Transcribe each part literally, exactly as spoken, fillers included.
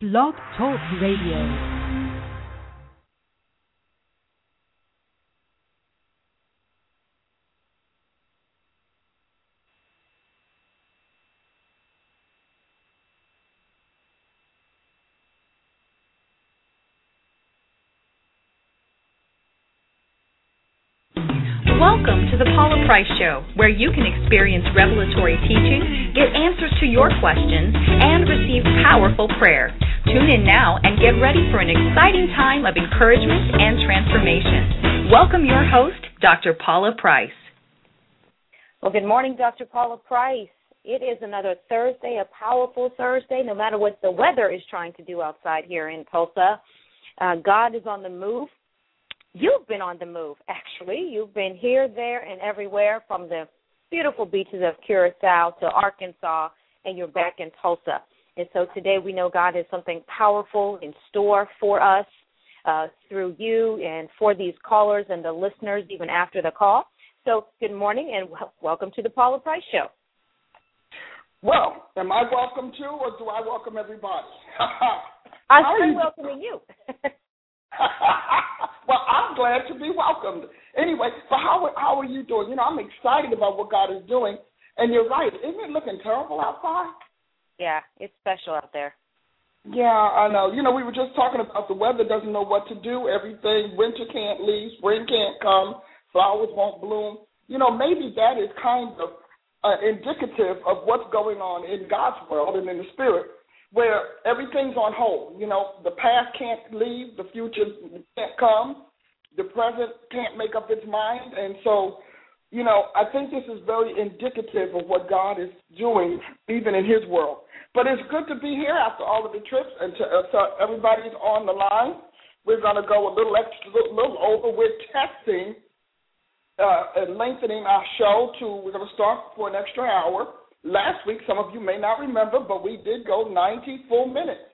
Blog Talk Radio. Welcome to the Paula Price Show, where you can experience revelatory teaching, get answers to your questions, and receive powerful prayer. Tune in now and get ready for an exciting time of encouragement and transformation. Welcome your host, Doctor Paula Price. Well, good morning, Doctor Paula Price. It is another Thursday, a powerful Thursday, no matter what the weather is trying to do outside here in Tulsa. Uh, God is on the move. You've been on the move, actually. You've been here, there, and everywhere, from the beautiful beaches of Curacao to Arkansas, and you're back in Tulsa. And so today we know God has something powerful in store for us uh, through you and for these callers and the listeners even after the call. So good morning and w- welcome to the Paula Price Show. Well, am I welcome too, or do I welcome everybody? I'm welcoming you. Well, I'm glad to be welcomed. Anyway, so how how are you doing? You know, I'm excited about what God is doing, and you're right. Isn't it looking terrible outside? Yeah, it's special out there. Yeah, I know. You know, we were just talking about the weather doesn't know what to do. Everything, winter can't leave, spring can't come, flowers won't bloom. You know, maybe that is kind of uh, indicative of what's going on in God's world and in the spirit, where everything's on hold. You know, the past can't leave, the future can't come, the present can't make up its mind. And so, you know, I think this is very indicative of what God is doing even in his world. But it's good to be here after all of the trips, and to, uh, so everybody's on the line. We're going to go a little extra, little, little over. We're testing uh, and lengthening our show to, we're going to start for an extra hour. Last week, some of you may not remember, but we did go ninety full minutes.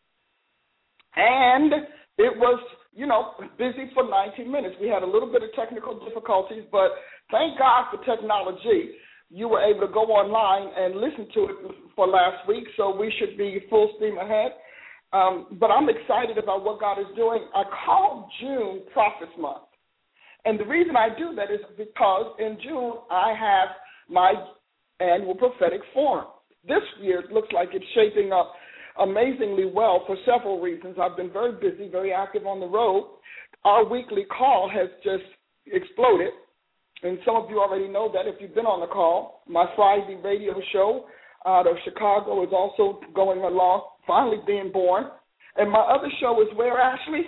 And it was, you know, busy for ninety minutes. We had a little bit of technical difficulties, but thank God for technology. You were able to go online and listen to it for last week, so we should be full steam ahead. Um, but I'm excited about what God is doing. I call June Prophets Month. And the reason I do that is because in June I have my annual prophetic forum. This year it looks like it's shaping up amazingly well for several reasons. I've been very busy, very active on the road. Our weekly call has just exploded, and some of you already know that if you've been on the call. My Friday radio show out of Chicago is also going along, finally being born. And my other show is where, Ashley?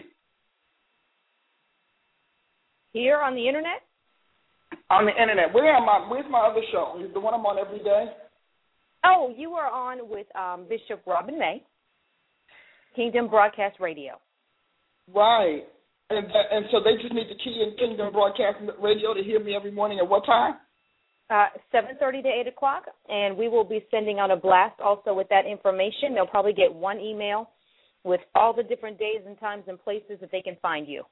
Here on the internet? On the internet. Where am I? Where's my other show? Is the one I'm on every day? Oh, you are on with um, Bishop Robin May, Kingdom Broadcast Radio. Right. And and so they just need to key in Kingdom Broadcast Radio to hear me every morning at what time? Uh, seven thirty to eight o'clock, and we will be sending out a blast also with that information. They'll probably get one email with all the different days and times and places that they can find you.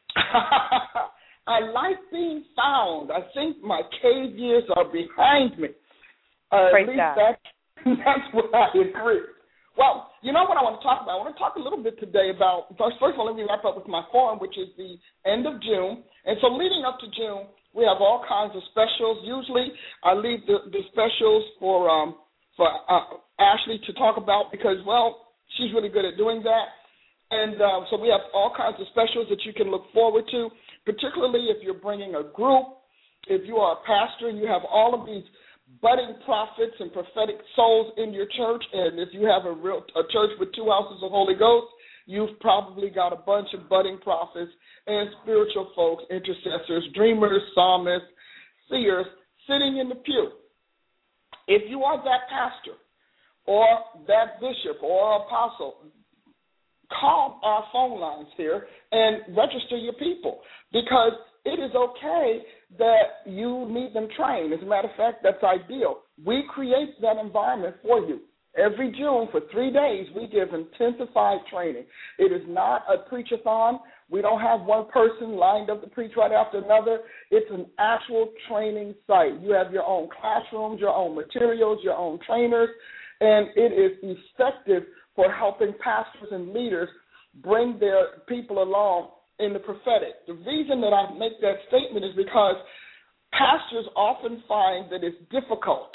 I like being found. I think my cave years are behind me. Uh, Praise at least God. That, that's what I agree. Well, you know what I want to talk about? I want to talk a little bit today about, first, first of all, let me wrap up with my forum, which is the end of June. And so leading up to June, we have all kinds of specials. Usually I leave the, the specials for, um, for uh, Ashley to talk about because, well, she's really good at doing that. And uh, so we have all kinds of specials that you can look forward to, particularly if you're bringing a group, if you are a pastor and you have all of these budding prophets and prophetic souls in your church, and if you have a real a church with two houses of Holy Ghost, you've probably got a bunch of budding prophets and spiritual folks, intercessors, dreamers, psalmists, seers, sitting in the pew. If you are that pastor or that bishop or apostle, call our phone lines here and register your people, because it is okay that you need them trained. As a matter of fact, that's ideal. We create that environment for you. Every June for three days, we give intensified training. It is not a preach-a-thon. We don't have one person lined up to preach right after another. It's an actual training site. You have your own classrooms, your own materials, your own trainers, and it is effective for helping pastors and leaders bring their people along in the prophetic. The reason that I make that statement is because pastors often find that it's difficult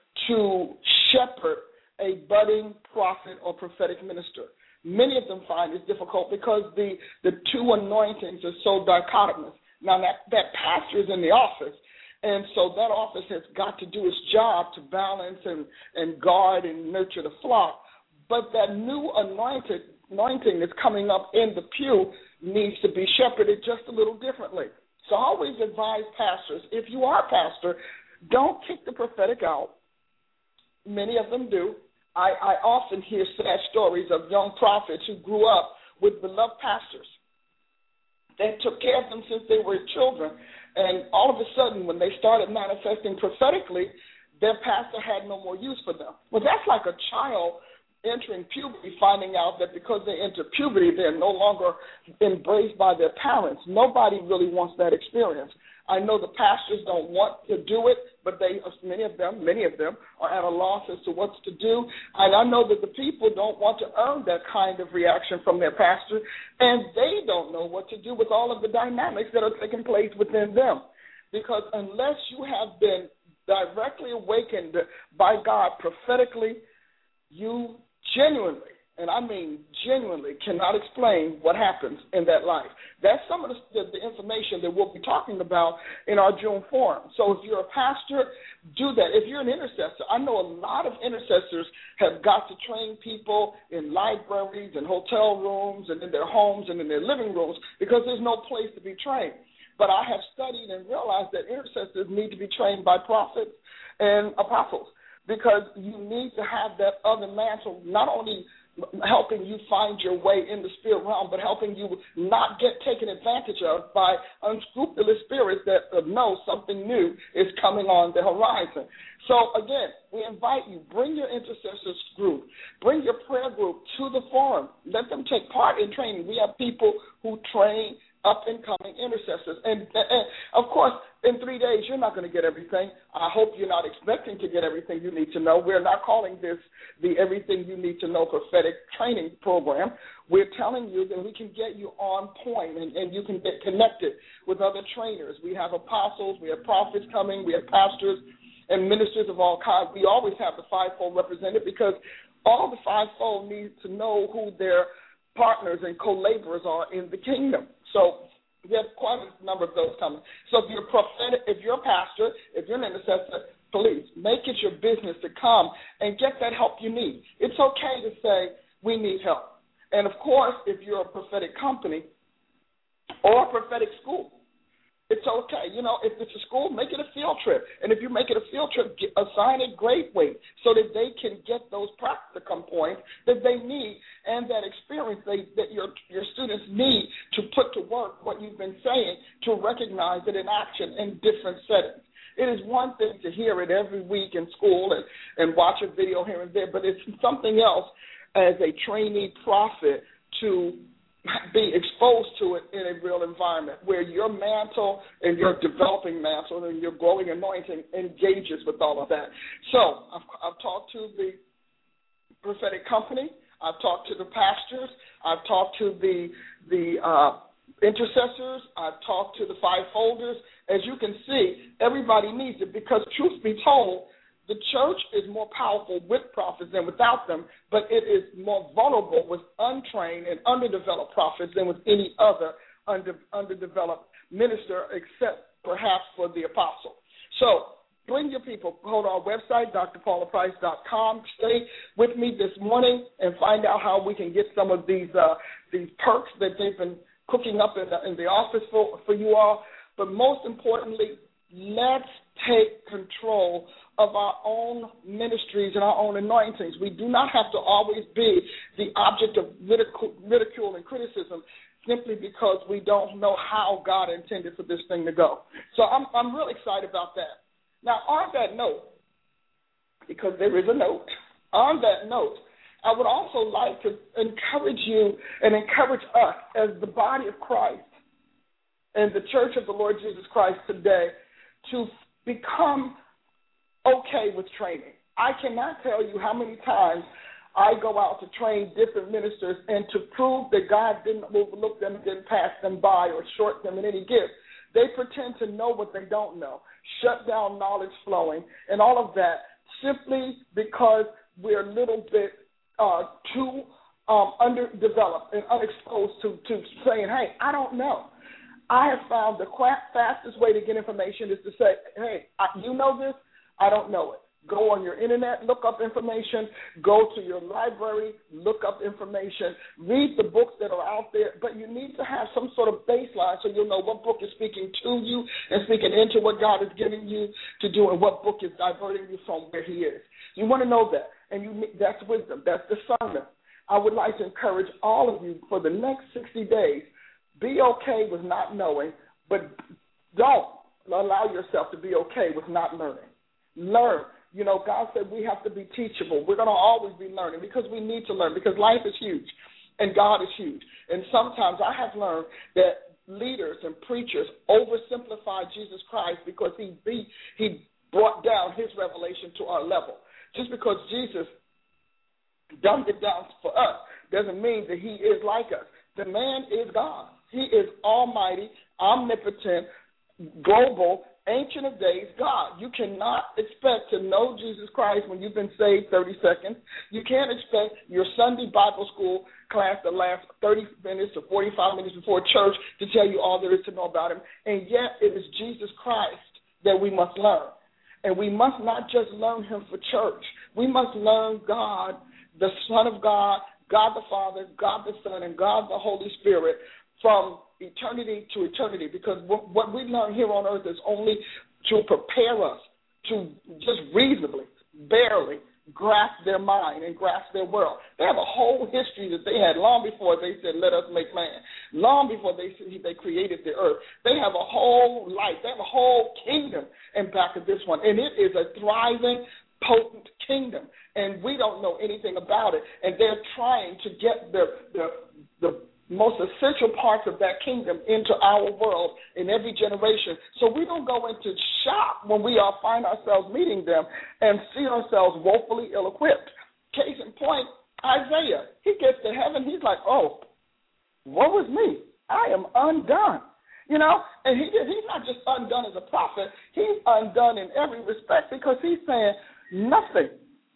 to shepherd a budding prophet or prophetic minister. Many of them find it's difficult because the, the two anointings are so dichotomous. Now, that, that pastor is in the office, and so that office has got to do its job to balance and, and guard and nurture the flock. But that new anointed anointing that's coming up in the pew needs to be shepherded just a little differently. So I always advise pastors, if you are a pastor, don't kick the prophetic out. Many of them do. I, I often hear sad stories of young prophets who grew up with beloved pastors that took care of them since they were children. And all of a sudden, when they started manifesting prophetically, their pastor had no more use for them. Well, that's like a child entering puberty, finding out that because they enter puberty, they're no longer embraced by their parents. Nobody really wants that experience. I know the pastors don't want to do it, but they, many of them, many of them are at a loss as to what to do. And I know that the people don't want to earn that kind of reaction from their pastor, and they don't know what to do with all of the dynamics that are taking place within them. Because unless you have been directly awakened by God prophetically, you genuinely, and I mean genuinely, cannot explain what happens in that life. That's some of the, the, the information that we'll be talking about in our June forum. So if you're a pastor, do that. If you're an intercessor, I know a lot of intercessors have got to train people in libraries and hotel rooms and in their homes and in their living rooms because there's no place to be trained. But I have studied and realized that intercessors need to be trained by prophets and apostles because you need to have that other mantle, not only helping you find your way in the spirit realm, but helping you not get taken advantage of by unscrupulous spirits that know something new is coming on the horizon. So, again, we invite you, bring your intercessors group, bring your prayer group to the forum. Let them take part in training. We have people who train up-and-coming intercessors. And, and, of course, in three days, you're not going to get everything. I hope you're not expecting to get everything you need to know. We're not calling this the Everything You Need to Know prophetic training program. We're telling you that we can get you on point and, and you can get connected with other trainers. We have apostles, we have prophets coming, we have pastors and ministers of all kinds. We always have the fivefold represented because all the fivefold need to know who their partners and co-laborers are in the kingdom. So we have quite a number of those coming. So if you're a prophetic, if you're a pastor, if you're an intercessor, please make it your business to come and get that help you need. It's okay to say we need help. And, of course, if you're a prophetic company or a prophetic school, it's okay. You know, if it's a school, make it a field trip. And if you make it a field trip, get, assign it grade weight so that they can get those practicum points that they need and that experience they, that your your students need to put to work what you've been saying, to recognize it in action in different settings. It is one thing to hear it every week in school and, and watch a video here and there, but it's something else as a trainee prophet to be exposed to it in a real environment where your mantle and your developing mantle and your growing anointing engages with all of that. So I've, I've talked to the prophetic company. I've talked to the pastors. I've talked to the the uh, intercessors. I've talked to the fivefolders. As you can see, everybody needs it because, truth be told, the church is more powerful with prophets than without them, but it is more vulnerable with untrained and underdeveloped prophets than with any other under, underdeveloped minister except perhaps for the apostle. So bring your people. Go to our website, d r paula price dot com. Stay with me this morning and find out how we can get some of these uh, these perks that they've been cooking up in the, in the office for, for you all. But most importantly, let's take control of our own ministries and our own anointings. We do not have to always be the object of ridicule, ridicule and criticism simply because we don't know how God intended for this thing to go. So I'm, I'm really excited about that. Now, on that note, because there is a note, on that note, I would also like to encourage you and encourage us as the body of Christ and the Church of the Lord Jesus Christ today to become okay with training. I cannot tell you how many times I go out to train different ministers, and to prove that God didn't overlook them, didn't pass them by or short them in any gift, they pretend to know what they don't know, shut down knowledge flowing, and all of that simply because we're a little bit uh, too um, underdeveloped and unexposed to, to saying, hey, I don't know. I have found the fastest way to get information is to say, hey, you know this? I don't know it. Go on your internet, look up information. Go to your library, look up information. Read the books that are out there. But you need to have some sort of baseline so you'll know what book is speaking to you and speaking into what God is giving you to do, and what book is diverting you from where he is. You want to know that, and you that's wisdom. That's discernment. I would like to encourage all of you for the next sixty days, be okay with not knowing, but don't allow yourself to be okay with not learning. Learn. You know, God said we have to be teachable. We're going to always be learning because we need to learn, because life is huge and God is huge. And sometimes I have learned that leaders and preachers oversimplify Jesus Christ because he, he, he brought down his revelation to our level. Just because Jesus dumbed it down for us doesn't mean that he is like us. The man is God. He is almighty, omnipotent, global, Ancient of Days God. You cannot expect to know Jesus Christ when you've been saved thirty seconds. You can't expect your Sunday Bible school class to last thirty minutes or forty-five minutes before church to tell you all there is to know about him. And yet it is Jesus Christ that we must learn. And we must not just learn him for church. We must learn God, the Son of God, God the Father, God the Son, and God the Holy Spirit from eternity to eternity, because what we learn here on earth is only to prepare us to just reasonably, barely grasp their mind and grasp their world. They have a whole history that they had long before they said, let us make man, long before they they created the earth. They have a whole life. They have a whole kingdom in back of this one, and it is a thriving, potent kingdom, and we don't know anything about it, and they're trying to get the the the most essential parts of that kingdom into our world in every generation. So we don't go into shock when we all find ourselves meeting them and see ourselves woefully ill-equipped. Case in point, Isaiah. He gets to heaven, he's like, oh, woe is me. I am undone. You know, and he he's not just undone as a prophet. He's undone in every respect, because he's saying nothing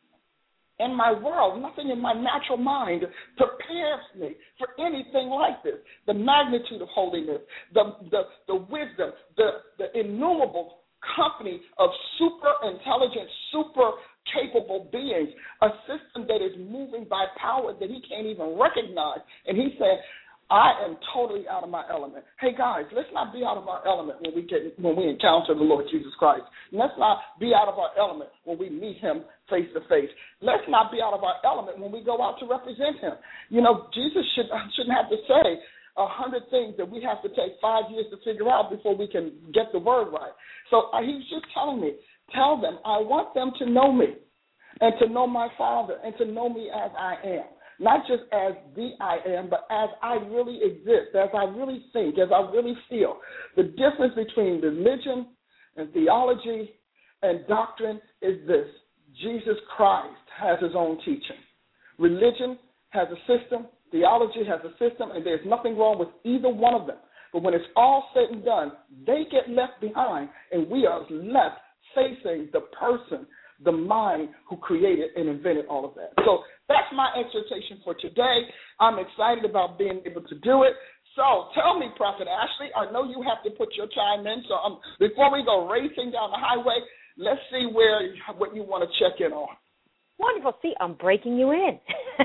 in my world, nothing in my natural mind prepares me for anything like this. The magnitude of holiness, the the, the wisdom, the, the innumerable company of super intelligent, super capable beings, a system that is moving by power that he can't even recognize. And he said, I am totally out of my element. Hey, guys, let's not be out of our element when we get when we encounter the Lord Jesus Christ. Let's not be out of our element when we meet him face to face. Let's not be out of our element when we go out to represent him. You know, Jesus should, shouldn't have to say a hundred things that we have to take five years to figure out before we can get the word right. So uh, he's just telling me, tell them I want them to know me and to know my Father and to know me as I am. Not just as the I am, but as I really exist, as I really think, as I really feel. The difference between religion and theology and doctrine is this. Jesus Christ has his own teaching. Religion has a system. Theology has a system, and there's nothing wrong with either one of them. But when it's all said and done, they get left behind, and we are left facing the person, the mind who created and invented all of that. So that's my exhortation for today. I'm excited about being able to do it. So tell me, Prophet Ashley, I know you have to put your chime in. So um, before we go racing down the highway, let's see where what you want to check in on. Wonderful. See, I'm breaking you in.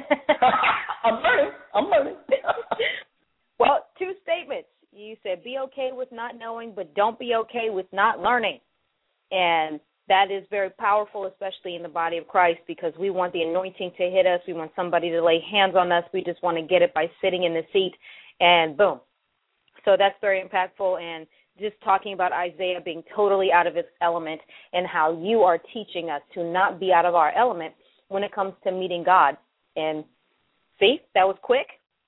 I'm learning. I'm learning. Well, two statements. You said be okay with not knowing, but don't be okay with not learning. And that is very powerful, especially in the body of Christ, because we want the anointing to hit us. We want somebody to lay hands on us. We just want to get it by sitting in the seat, and boom. So that's very impactful. And just talking about Isaiah being totally out of his element and how you are teaching us to not be out of our element when it comes to meeting God. And see, that was quick.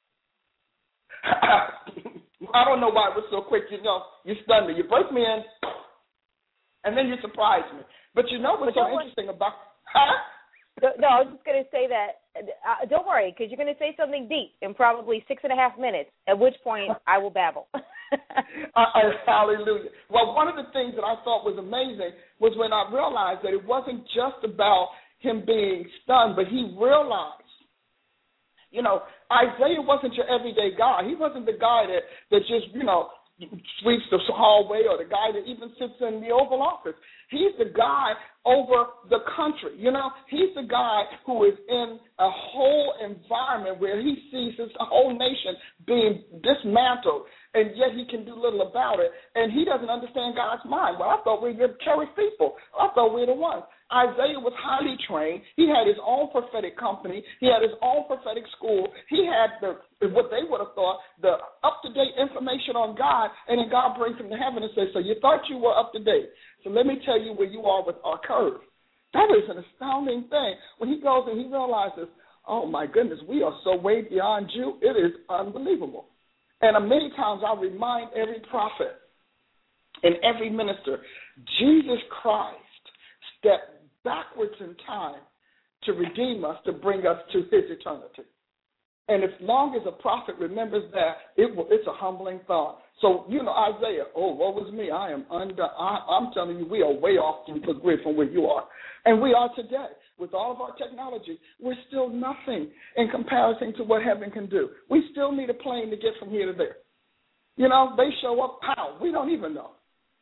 I don't know why it was so quick. You know, you stunned me. You break me in. And then you surprise me. But you know what's so interesting about huh? no, I was just going to say that. Uh, don't worry, because you're going to say something deep in probably six and a half minutes. At which point I will babble. uh, uh, hallelujah. Well, one of the things that I thought was amazing was when I realized that it wasn't just about him being stunned, but he realized, you know, Isaiah wasn't your everyday guy. He wasn't the guy that, that just, you know, sweeps the hallway or the guy that even sits in the Oval Office. He's the guy over the country. You know, he's the guy who is in a whole environment where he sees his whole nation being dismantled, and yet he can do little about it, and he doesn't understand God's mind. Well, I thought we were cherished people. I thought we were the ones. Isaiah was highly trained. He had his own prophetic company. He had his own prophetic school. He had the what they would have thought, the up-to-date information on God, and then God brings him to heaven and says, so you thought you were up-to-date. So let me tell you where you are with our curve. That is an astounding thing. When he goes and he realizes, oh, my goodness, we are so way beyond you, it is unbelievable. And many times I remind every prophet and every minister, Jesus Christ stepped backwards in time to redeem us, to bring us to his eternity. And as long as a prophet remembers that, it will, it's a humbling thought. So, you know, Isaiah, oh, woe is me. I am under, I, I'm telling you, we are way off from, from where you are. And we are today. With all of our technology, we're still nothing in comparison to what heaven can do. We still need a plane to get from here to there. You know, they show up, how? We don't even know.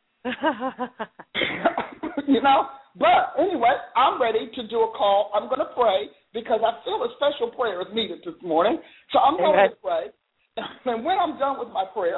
You know? But anyway, I'm ready to do a call. I'm going to pray because I feel a special prayer is needed this morning. So I'm going to pray. And when I'm done with my prayer,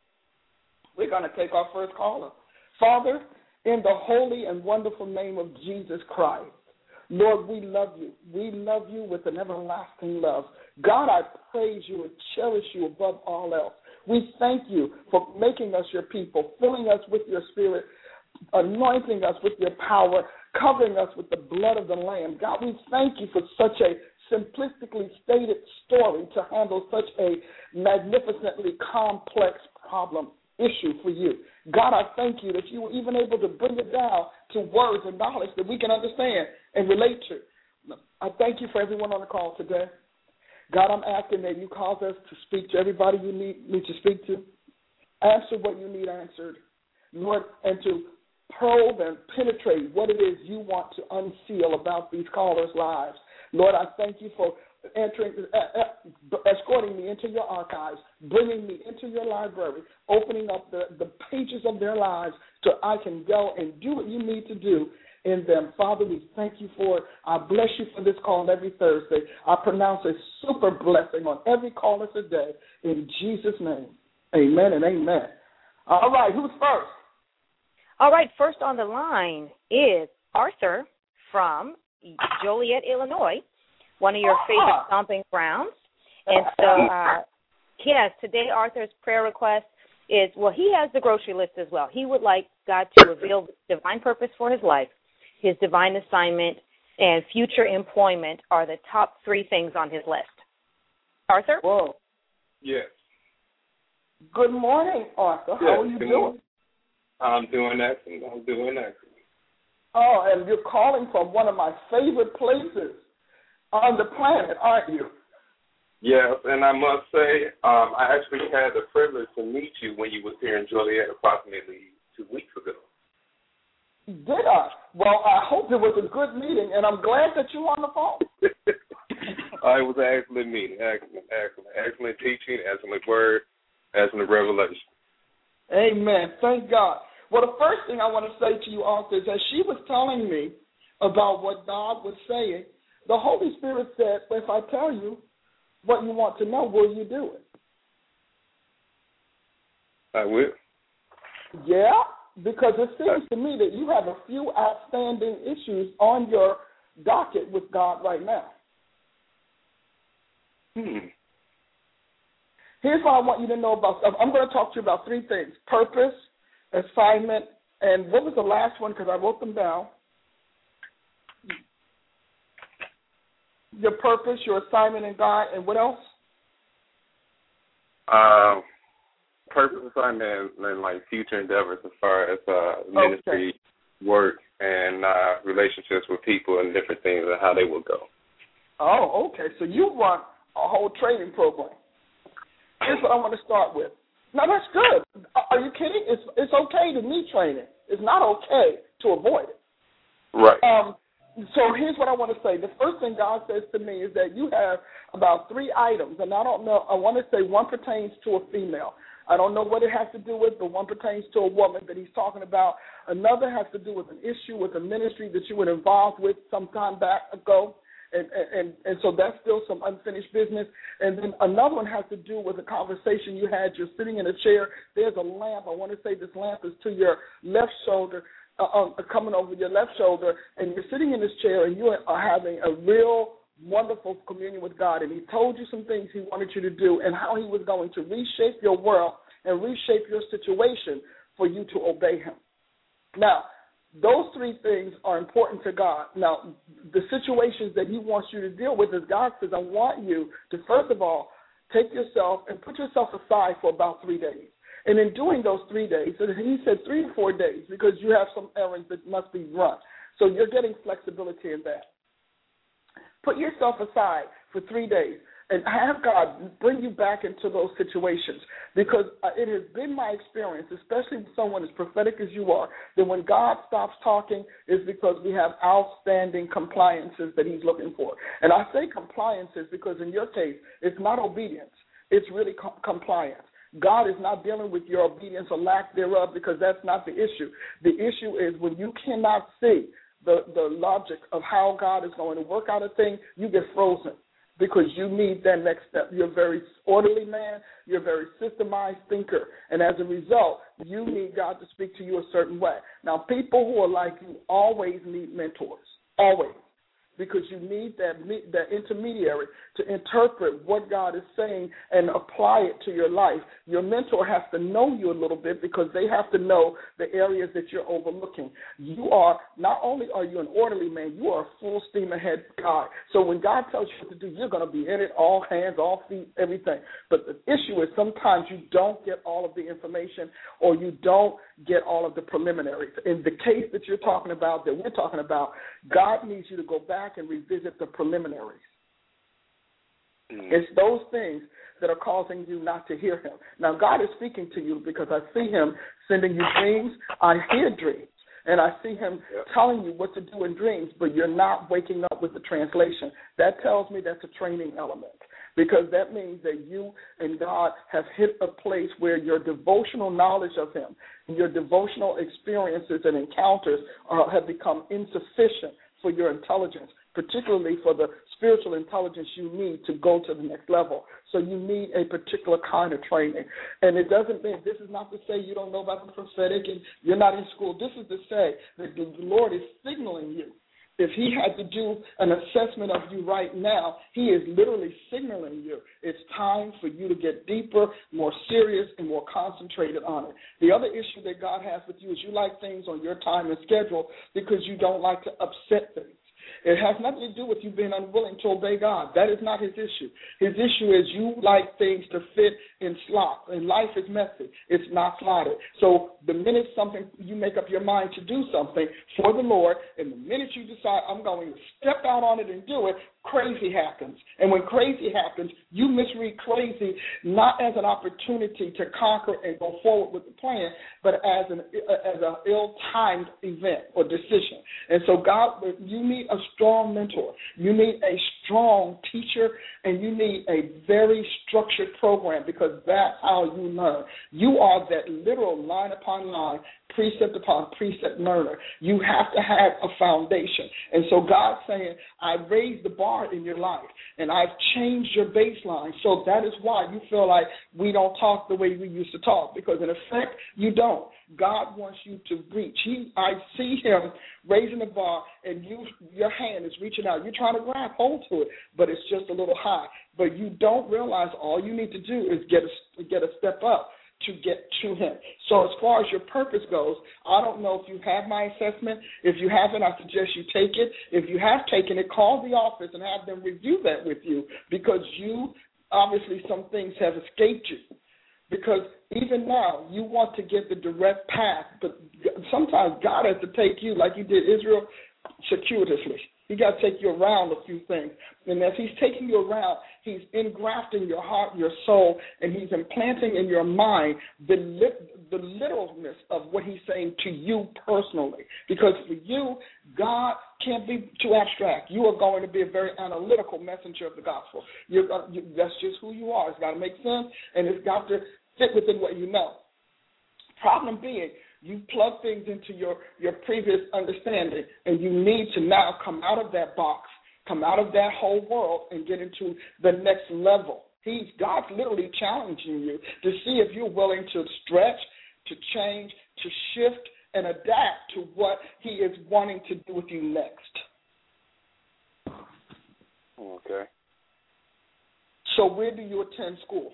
we're going to take our first caller. Father, in the holy and wonderful name of Jesus Christ, Lord, we love you. We love you with an everlasting love. God, I praise you and cherish you above all else. We thank you for making us your people, filling us with your spirit, anointing us with your power, covering us with the blood of the Lamb. God, we thank you for such a simplistically stated story to handle such a magnificently complex problem, issue for you. God, I thank you that you were even able to bring it down to words and knowledge that we can understand and relate to. I thank you for everyone on the call today. God, I'm asking that you cause us to speak to everybody you need me to speak to. Answer what you need answered, Lord, and to probe and penetrate what it is you want to unseal about these callers' lives. Lord, I thank you for entering, uh, uh, escorting me into your archives, bringing me into your library, opening up the, the pages of their lives so I can go and do what you need to do in them. Father, we thank you for it. I bless you for this call every Thursday. I pronounce a super blessing on every caller today in Jesus' name. Amen and amen. All right, who's first? All right, first on the line is Arthur from Joliet, Illinois, one of your favorite stomping grounds. And so, uh, yes, today Arthur's prayer request is, well, he has the grocery list as well. He would like God to reveal divine purpose for his life, his divine assignment, and future employment are the top three things on his list. Arthur? Whoa. Yes. Good morning, Arthur. How yes, are you doing? Morning. I'm doing excellent. I'm doing excellent. Oh, and you're calling from one of my favorite places on the planet, aren't you? Yes, and I must say, um, I actually had the privilege to meet you when you was here in Joliet approximately two weeks ago. Did I? Well, I hope it was a good meeting, and I'm glad that you're on the phone. uh, it was an excellent meeting, excellent, excellent, excellent teaching, excellent word, excellent revelation. Amen. Thank God. Well, the first thing I want to say to you, Arthur, is that she was telling me about what God was saying. The Holy Spirit said, if I tell you what you want to know, will you do it? I will. Yeah, because it seems to me that you have a few outstanding issues on your docket with God right now. Hmm. Here's what I want you to know about. I'm going to talk to you about three things: purpose, assignment, and what was the last one? Because I wrote them down. Your purpose, your assignment in God, and what else? Uh, purpose, assignment, and, and like future endeavors as far as uh, ministry, okay. work, and uh, relationships with people and different things and how they will go. Oh, okay. So you run a whole training program. Here's what I want to start with. Now, that's good. Are you kidding? It's it's okay to need training. It's not okay to avoid it. Right. Um. So here's what I want to say. The first thing God says to me is that you have about three items, and I don't know. I want to say one pertains to a female. I don't know what it has to do with, but one pertains to a woman that he's talking about. Another has to do with an issue with a ministry that you were involved with some time back ago. And, and and so that's still some unfinished business. And then another one has to do with a conversation you had. You're sitting in a chair. There's a lamp. I want to say this lamp is to your left shoulder, uh, uh, coming over your left shoulder. And you're sitting in this chair, and you are having a real wonderful communion with God. And he told you some things he wanted you to do and how he was going to reshape your world and reshape your situation for you to obey him. Now, those three things are important to God. Now, the situations that he wants you to deal with is God says, I want you to, first of all, take yourself and put yourself aside for about three days. And in doing those three days, and he said three to four days because you have some errands that must be run. So you're getting flexibility in that. Put yourself aside for three days. And have God bring you back into those situations because it has been my experience, especially with someone as prophetic as you are, that when God stops talking is because we have outstanding compliances that he's looking for. And I say compliances because in your case, it's not obedience. It's really com- compliance. God is not dealing with your obedience or lack thereof because that's not the issue. The issue is when you cannot see the, the logic of how God is going to work out a thing, you get frozen. Because you need that next step. You're a very orderly man. You're a very systemized thinker. And as a result, you need God to speak to you a certain way. Now, people who are like you always need mentors, always, because you need that, that intermediary to interpret what God is saying and apply it to your life. Your mentor has to know you a little bit because they have to know the areas that you're overlooking. You are, not only are you an orderly man, you are a full steam ahead guy. So when God tells you what to do, you're going to be in it, all hands, all feet, everything. But the issue is sometimes you don't get all of the information or you don't get all of the preliminaries. In the case that you're talking about, that we're talking about, God needs you to go back and revisit the preliminaries. Mm. It's those things that are causing you not to hear him. Now, God is speaking to you because I see him sending you dreams. I hear dreams, and I see him yep. telling you what to do in dreams, but you're not waking up with the translation. That tells me that's a training element because that means that you and God have hit a place where your devotional knowledge of him and your devotional experiences and encounters are, have become insufficient for your intelligence, particularly for the spiritual intelligence you need to go to the next level. So you need a particular kind of training. And it doesn't mean, this is not to say you don't know about the prophetic and you're not in school. This is to say that the Lord is signaling you. If he had to do an assessment of you right now, he is literally signaling you. It's time for you to get deeper, more serious, and more concentrated on it. The other issue that God has with you is you like things on your time and schedule because you don't like to upset things. It has nothing to do with you being unwilling to obey God. That is not his issue. His issue is you like things to fit in slot, and life is messy. It's not slotted. So the minute something you make up your mind to do something for the Lord, and the minute you decide I'm going to step out on it and do it, crazy happens. And when crazy happens, you misread crazy not as an opportunity to conquer and go forward with the plan, but as an as an ill-timed event or decision. And so God, you need a strong mentor. You need a strong teacher, and you need a very structured program because that's how you learn. You are that literal line upon line, precept upon precept learner. You have to have a foundation. And so God's saying, I've raised the bar in your life, and I've changed your baseline. So that is why you feel like we don't talk the way we used to talk, because in effect, you don't. God wants you to reach. He, I see him raising the bar, and you, your hand is reaching out. You're trying to grab hold to it, but it's just a little high. But you don't realize all you need to do is get a, get a step up to get to him. So as far as your purpose goes, I don't know if you have my assessment. If you haven't, I suggest you take it. If you have taken it, call the office and have them review that with you because you, obviously some things have escaped you. Because even now, you want to get the direct path, but sometimes God has to take you, like He did Israel, circuitously. He got to take you around a few things. And as He's taking you around, He's engrafting your heart, your soul, and He's implanting in your mind the, lit- the literalness of what He's saying to you personally. Because for you, God can't be too abstract. You are going to be a very analytical messenger of the gospel. You're, uh, you, that's just who you are. It's got to make sense, and it's got to fit within what you know. Problem being, you plug things into your, your previous understanding, and you need to now come out of that box, come out of that whole world, and get into the next level. He's God's literally challenging you to see if you're willing to stretch, to change, to shift, and adapt to what He is wanting to do with you next. Okay. So where do you attend school?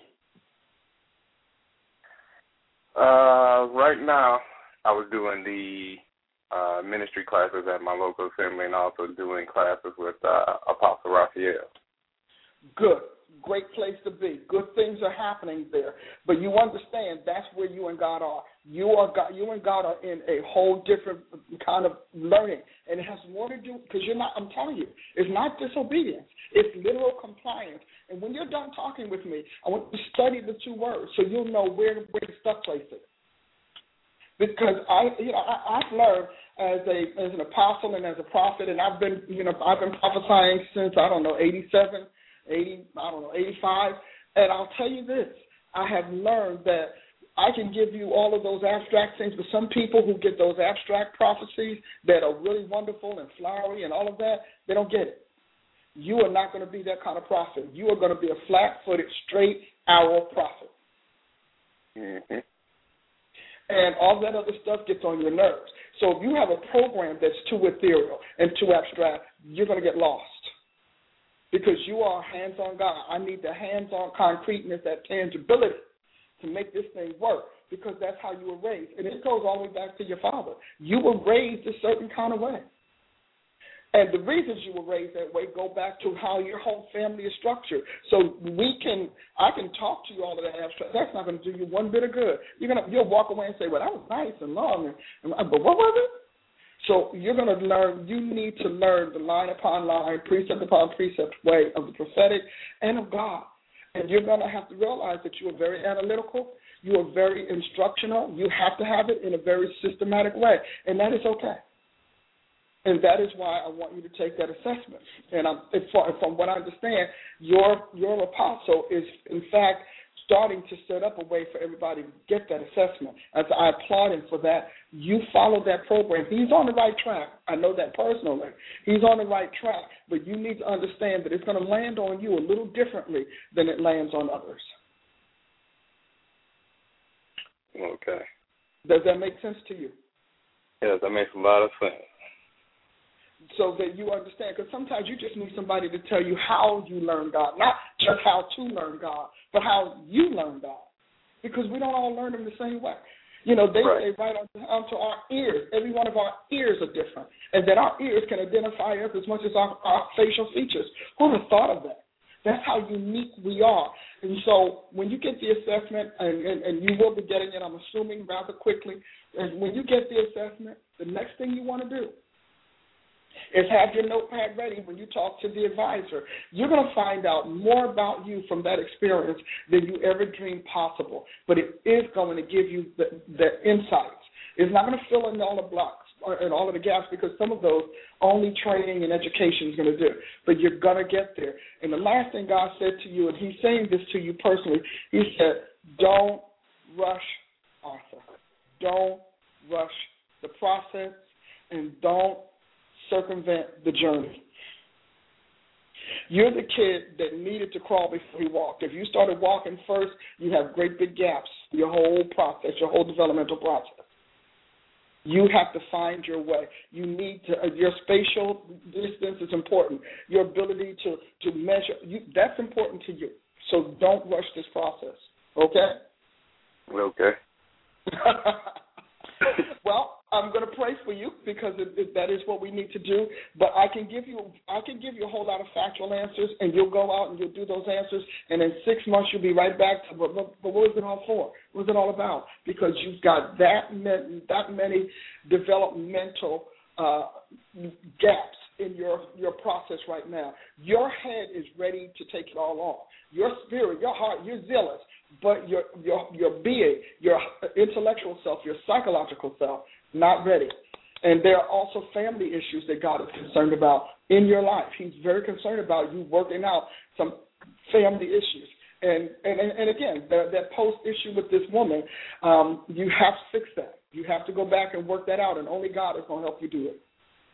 Uh, right now, I was doing the uh, ministry classes at my local assembly and also doing classes with uh, Apostle Raphael. Good. Great place to be. Good things are happening there. But you understand that's where you and God are. You are God, you and God are in a whole different kind of learning. And it has more to do, because you're not, I'm telling you, it's not disobedience. It's literal compliance. And when you're done talking with me, I want you to study the two words so you'll know where, where the stuff place is. Because I, you know, I, I've learned as a as an apostle and as a prophet, and I've been, you know, I've been prophesying since I don't know eighty-seven, eighty, I don't know eighty-five, and I'll tell you this: I have learned that I can give you all of those abstract things, but some people who get those abstract prophecies that are really wonderful and flowery and all of that, they don't get it. You are not going to be that kind of prophet. You are going to be a flat-footed, straight arrow prophet. Mm-hmm. And all that other stuff gets on your nerves. So if you have a program that's too ethereal and too abstract, you're going to get lost because you are hands-on God. I need the hands-on concreteness, that tangibility to make this thing work because that's how you were raised. And it goes all the way back to your father. You were raised a certain kind of way. And the reasons you were raised that way go back to how your whole family is structured. So we can, I can talk to you all of that abstract. That's not going to do you one bit of good. You're gonna, you'll walk away and say, well, that was nice and long, and, and, but what was it? So you're going to learn, you need to learn the line upon line, precept upon precept way of the prophetic and of God. And you're going to have to realize that you are very analytical, you are very instructional, you have to have it in a very systematic way, and that is okay. And that is why I want you to take that assessment. And I'm, from what I understand, your your apostle is, in fact, starting to set up a way for everybody to get that assessment. As I applaud him for that, you follow that program. He's on the right track. I know that personally. He's on the right track. But you need to understand that it's going to land on you a little differently than it lands on others. Okay. Does that make sense to you? Yes, that makes a lot of sense. So that you understand, because sometimes you just need somebody to tell you how you learn God, not just how to learn God, but how you learn God, because we don't all learn Him the same way. You know, they right. say right onto, onto our ears. Every one of our ears are different, and that our ears can identify us as much as our, our facial features. Who would have thought of that? That's how unique we are. And so when you get the assessment, and, and, and you will be getting it, I'm assuming, rather quickly, and when you get the assessment, the next thing you want to do is have your notepad ready when you talk to the advisor. You're going to find out more about you from that experience than you ever dreamed possible. But it is going to give you the, the insights. It's not going to fill in all the blocks and all of the gaps because some of those only training and education is going to do. But you're going to get there. And the last thing God said to you, and He's saying this to you personally, He said, don't rush Arthur. Don't rush the process, and don't circumvent the journey. You're the kid that needed to crawl before he walked. If you started walking first, you have great big gaps, your whole process, your whole developmental process. You have to find your way. You need to, uh, your spatial distance is important. Your ability to, to measure, you, that's important to you. So don't rush this process, okay? Okay. Well, I'm going to pray for you because it, it, that is what we need to do. But I can give you, I can give you a whole lot of factual answers, and you'll go out and you'll do those answers, and in six months you'll be right back to. But, but, but what was it all for? What was it all about? Because you've got that many, that many developmental uh, gaps in your your process right now. Your head is ready to take it all on. Your spirit, your heart, you're zealous, but your your your being, your intellectual self, your psychological self, not ready. And there are also family issues that God is concerned about in your life. He's very concerned about you working out some family issues. And and, and again, the, that post issue with this woman, um, you have to fix that. You have to go back and work that out, and only God is going to help you do it.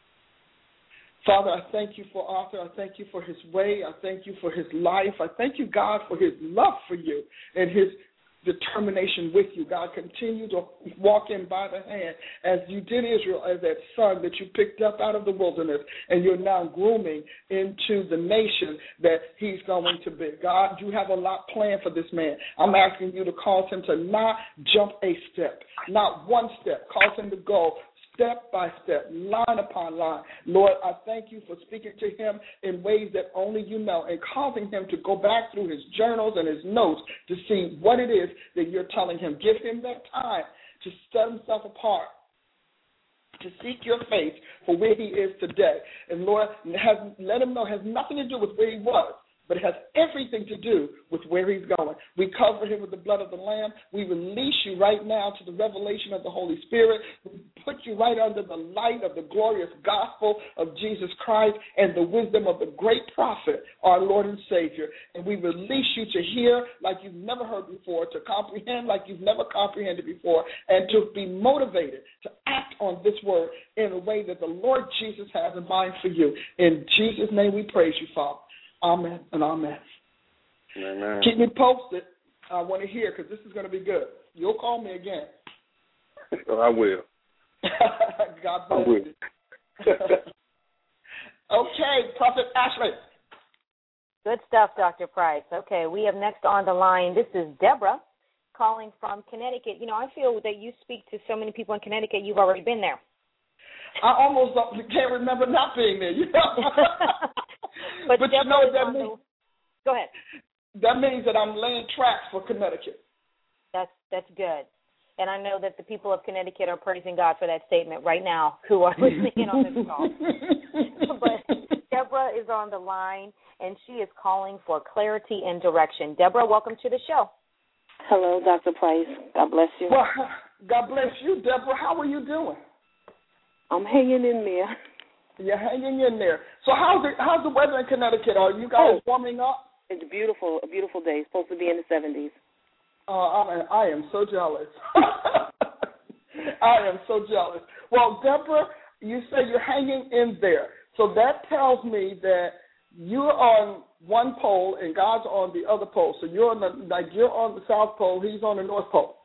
Father, I thank you for Arthur. I thank you for his way. I thank you for his life. I thank you, God, for his love for you and his determination with you. God, continue to walk in by the hand as you did Israel as that son that you picked up out of the wilderness, and you're now grooming into the nation that he's going to be. God, you have a lot planned for this man. I'm asking you to cause him to not jump a step, not one step. Cause him to go step by step, line upon line. Lord, I thank you for speaking to him in ways that only you know, and causing him to go back through his journals and his notes to see what it is that you're telling him. Give him that time to set himself apart, to seek your face for where he is today. And Lord, has, let him know it has nothing to do with where he was, but it has everything to do with where he's going. We cover him with the blood of the Lamb. We release you right now to the revelation of the Holy Spirit. We put you right under the light of the glorious gospel of Jesus Christ and the wisdom of the great prophet, our Lord and Savior. And we release you to hear like you've never heard before, to comprehend like you've never comprehended before, and to be motivated to act on this word in a way that the Lord Jesus has in mind for you. In Jesus' name we praise you, Father. Amen and amen. Amen. Keep me posted. I want to hear because this is going to be good. You'll call me again. Oh, I will. God bless I will. you. Okay, Prophet Ashley. Good stuff, Doctor Price. Okay, we have next on the line, this is Deborah calling from Connecticut. You know, I feel that you speak to so many people in Connecticut, you've already been there. I almost can't remember not being there. You know? But, but you know what that means? The, go ahead. That means that I'm laying tracks for Connecticut. That's that's good. And I know that the people of Connecticut are praising God for that statement right now, who are listening on this call. But Deborah is on the line, and she is calling for clarity and direction. Deborah, welcome to the show. Hello, Doctor Price. God bless you. Well, God bless you, Deborah. How are you doing? I'm hanging in there. You're hanging in there. So how's it, how's the weather in Connecticut? Are you guys oh, warming up? It's beautiful, a beautiful day. It's supposed to be in the seventies. Uh, I, I am so jealous. I am so jealous. Well, Deborah, you say you're hanging in there. So that tells me that you're on one pole and God's on the other pole. So you're on the, like you're on the South Pole, he's on the North Pole.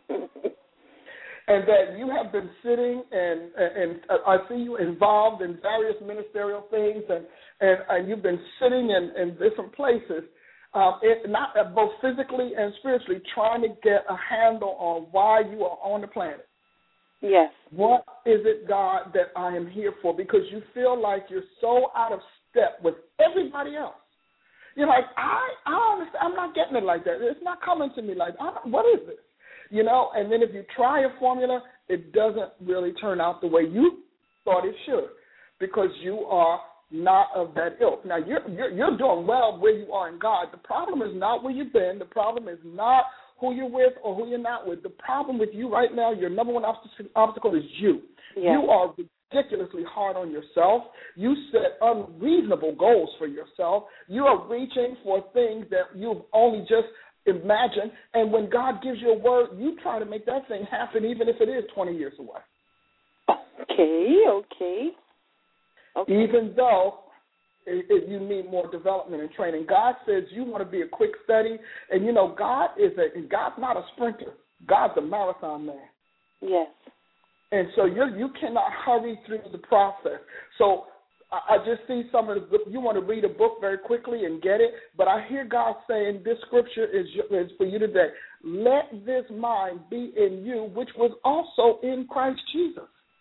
And that you have been sitting and, and, and I see you involved in various ministerial things, and, and, and you've been sitting in, in different places, um, it, not uh, both physically and spiritually, trying to get a handle on why you are on the planet. Yes. What is it, God, that I am here for? Because you feel like you're so out of step with everybody else. You're like, I, I don't understand. I'm not getting it like that. It's not coming to me like, I, what is this? You know, and then if you try a formula, it doesn't really turn out the way you thought it should, because you are not of that ilk. Now, you're, you're, you're doing well where you are in God. The problem is not where you've been. The problem is not who you're with or who you're not with. The problem with you right now, your number one obstacle is you. Yes. You are ridiculously hard on yourself. You set unreasonable goals for yourself. You are reaching for things that you've only just imagine, and when God gives you a word, you try to make that thing happen, even if it is twenty years away. Okay, okay. okay. Even though it, it, you need more development and training. God says you want to be a quick study, and you know God is a God's not a sprinter. God's a marathon man. Yes. And so you you cannot hurry through the process. So I just see some of the, you want to read a book very quickly and get it, but I hear God saying this scripture is, is for you today. Let this mind be in you, which was also in Christ Jesus.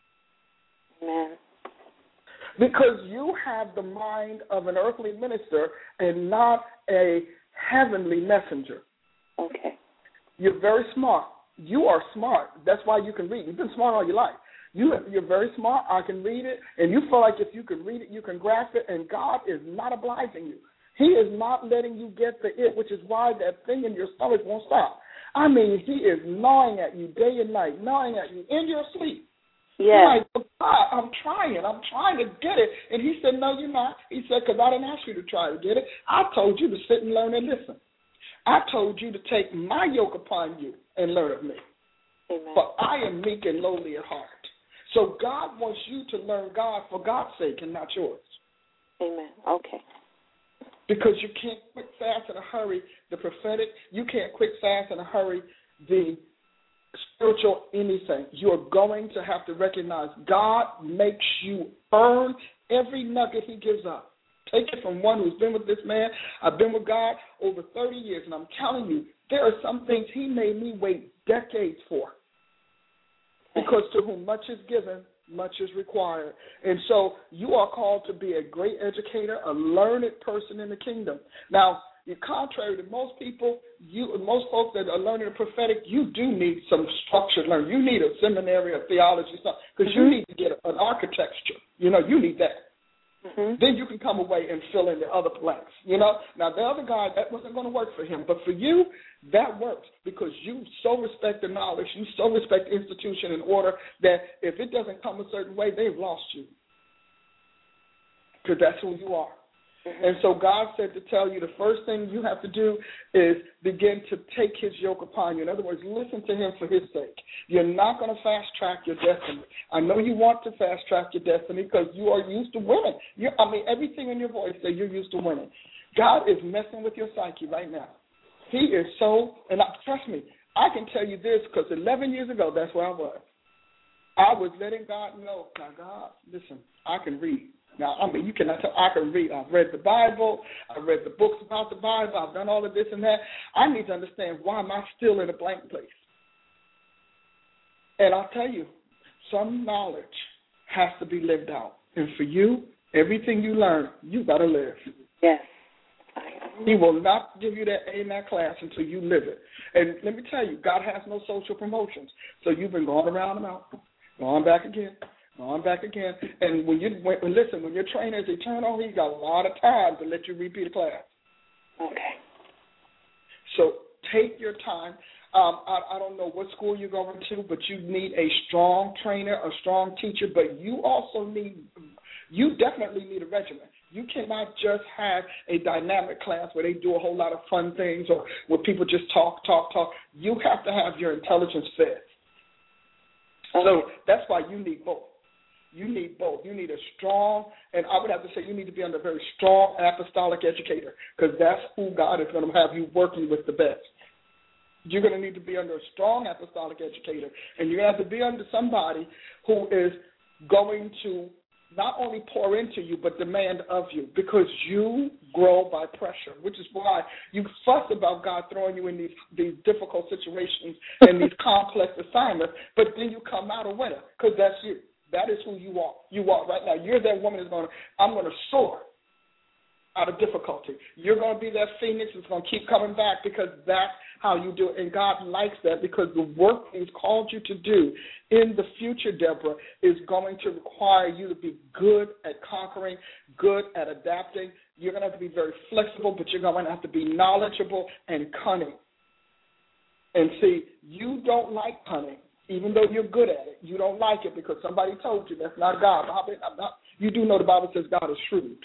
Amen. Because you have the mind of an earthly minister and not a heavenly messenger. Okay. You're very smart. You are smart. That's why you can read. You've been smart all your life. You, you're very smart. I can read it, and you feel like if you can read it, you can grasp it, and God is not obliging you. He is not letting you get the it, which is why that thing in your stomach won't stop. I mean, he is gnawing at you day and night, gnawing at you in your sleep. Yes. Like, oh, God, I'm trying. I'm trying to get it. And he said, no, you're not. He said, because I didn't ask you to try to get it. I told you to sit and learn and listen. I told you to take my yoke upon you and learn of me. Amen. For I am meek and lowly at heart. So God wants you to learn God for God's sake and not yours. Amen. Okay. Because you can't quick fast in a hurry the prophetic. You can't quick fast in a hurry the spiritual anything. You're going to have to recognize God makes you earn every nugget he gives up. Take it from one who's been with this man. I've been with God over thirty years, and I'm telling you, there are some things he made me wait decades for. Because to whom much is given, much is required. And so you are called to be a great educator, a learned person in the kingdom. Now, contrary to most people, you most folks that are learning the prophetic, you do need some structured learning. You need a seminary of theology, because mm-hmm. you need to get an architecture. You know, you need that. Mm-hmm. Then you can come away and fill in the other blanks, you know. Now, the other guy, that wasn't going to work for him. But for you, that works because you so respect the knowledge, you so respect the institution and order that if it doesn't come a certain way, they've lost you because that's who you are. Mm-hmm. And so God said to tell you the first thing you have to do is begin to take his yoke upon you. In other words, listen to him for his sake. You're not going to fast track your destiny. I know you want to fast track your destiny because you are used to winning. You're, I mean, everything in your voice says you're used to winning. God is messing with your psyche right now. He is so, and I, trust me, I can tell you this because eleven years ago, that's where I was. I was letting God know, now, God, listen, I can read. Now, I mean, you cannot tell, I can read. I've read the Bible. I've read the books about the Bible. I've done all of this and that. I need to understand why am I still in a blank place. And I'll tell you, some knowledge has to be lived out. And for you, everything you learn, you got to live. Yes. He will not give you that A in that class until you live it. And let me tell you, God has no social promotions. So you've been going around and out, going back again. On back again, and when you when, listen, when your trainer is eternal, he's got a lot of time to let you repeat a class. Okay. So take your time. Um, I, I don't know what school you're going to, but you need a strong trainer, a strong teacher. But you also need, you definitely need a regimen. You cannot just have a dynamic class where they do a whole lot of fun things or where people just talk, talk, talk. You have to have your intelligence fed. Okay. So that's why you need both. You need both. You need a strong, and I would have to say you need to be under a very strong apostolic educator because that's who God is going to have you working with the best. You're going to need to be under a strong apostolic educator, and you're going to have to be under somebody who is going to not only pour into you but demand of you because you grow by pressure, which is why you fuss about God throwing you in these, these difficult situations and these complex assignments, but then you come out a winner because that's you. That is who you are. You are right now. You're that woman that's going to, I'm going to soar out of difficulty. You're going to be that phoenix that's going to keep coming back because that's how you do it. And God likes that because the work He's called you to do in the future, Deborah, is going to require you to be good at conquering, good at adapting. You're going to have to be very flexible, but you're going to have to be knowledgeable and cunning. And see, you don't like cunning. Even though you're good at it, you don't like it because somebody told you that's not God. I'm not, you do know the Bible says God is shrewd.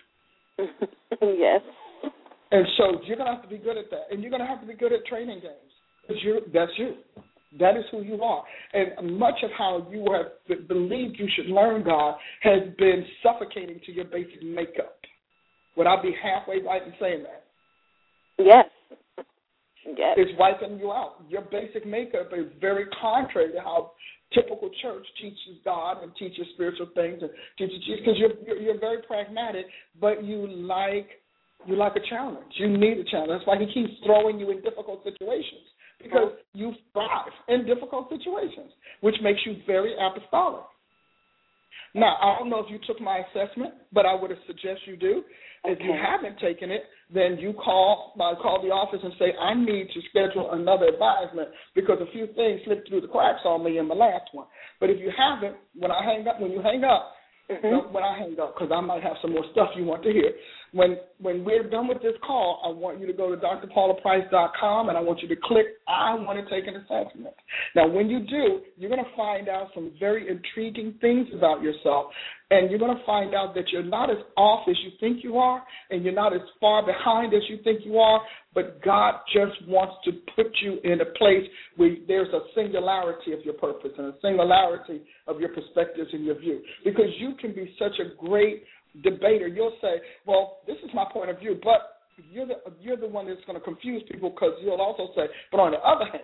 Yes. And so you're going to have to be good at that. And you're going to have to be good at training games because you're, that's you. That is who you are. And much of how you have believed you should learn God has been suffocating to your basic makeup. Would I be halfway right in saying that? Yes. Yes. It's wiping you out. Your basic makeup is very contrary to how typical church teaches God and teaches spiritual things and teaches Jesus because you're, you're you're very pragmatic, but you like you like a challenge. You need a challenge. That's why He keeps throwing you in difficult situations because you thrive in difficult situations, which makes you very apostolic. Now, I don't know if you took my assessment, but I would suggest you do. Okay. If you haven't taken it, then you call uh, call the office and say, I need to schedule another advisement because a few things slipped through the cracks on me in the last one. But if you haven't, when I hang up, when you hang up, Mm-hmm. no, when I hang up, because I might have some more stuff you want to hear. When when we're done with this call, I want you to go to D R paula price dot com, and I want you to click, I want to take an assessment. Now, when you do, you're going to find out some very intriguing things about yourself, and you're going to find out that you're not as off as you think you are, and you're not as far behind as you think you are, but God just wants to put you in a place where there's a singularity of your purpose and a singularity of your perspectives and your view, because you can be such a great debater. You'll say, well, this is my point of view, but you're the, you're the one that's going to confuse people, because you'll also say, but on the other hand,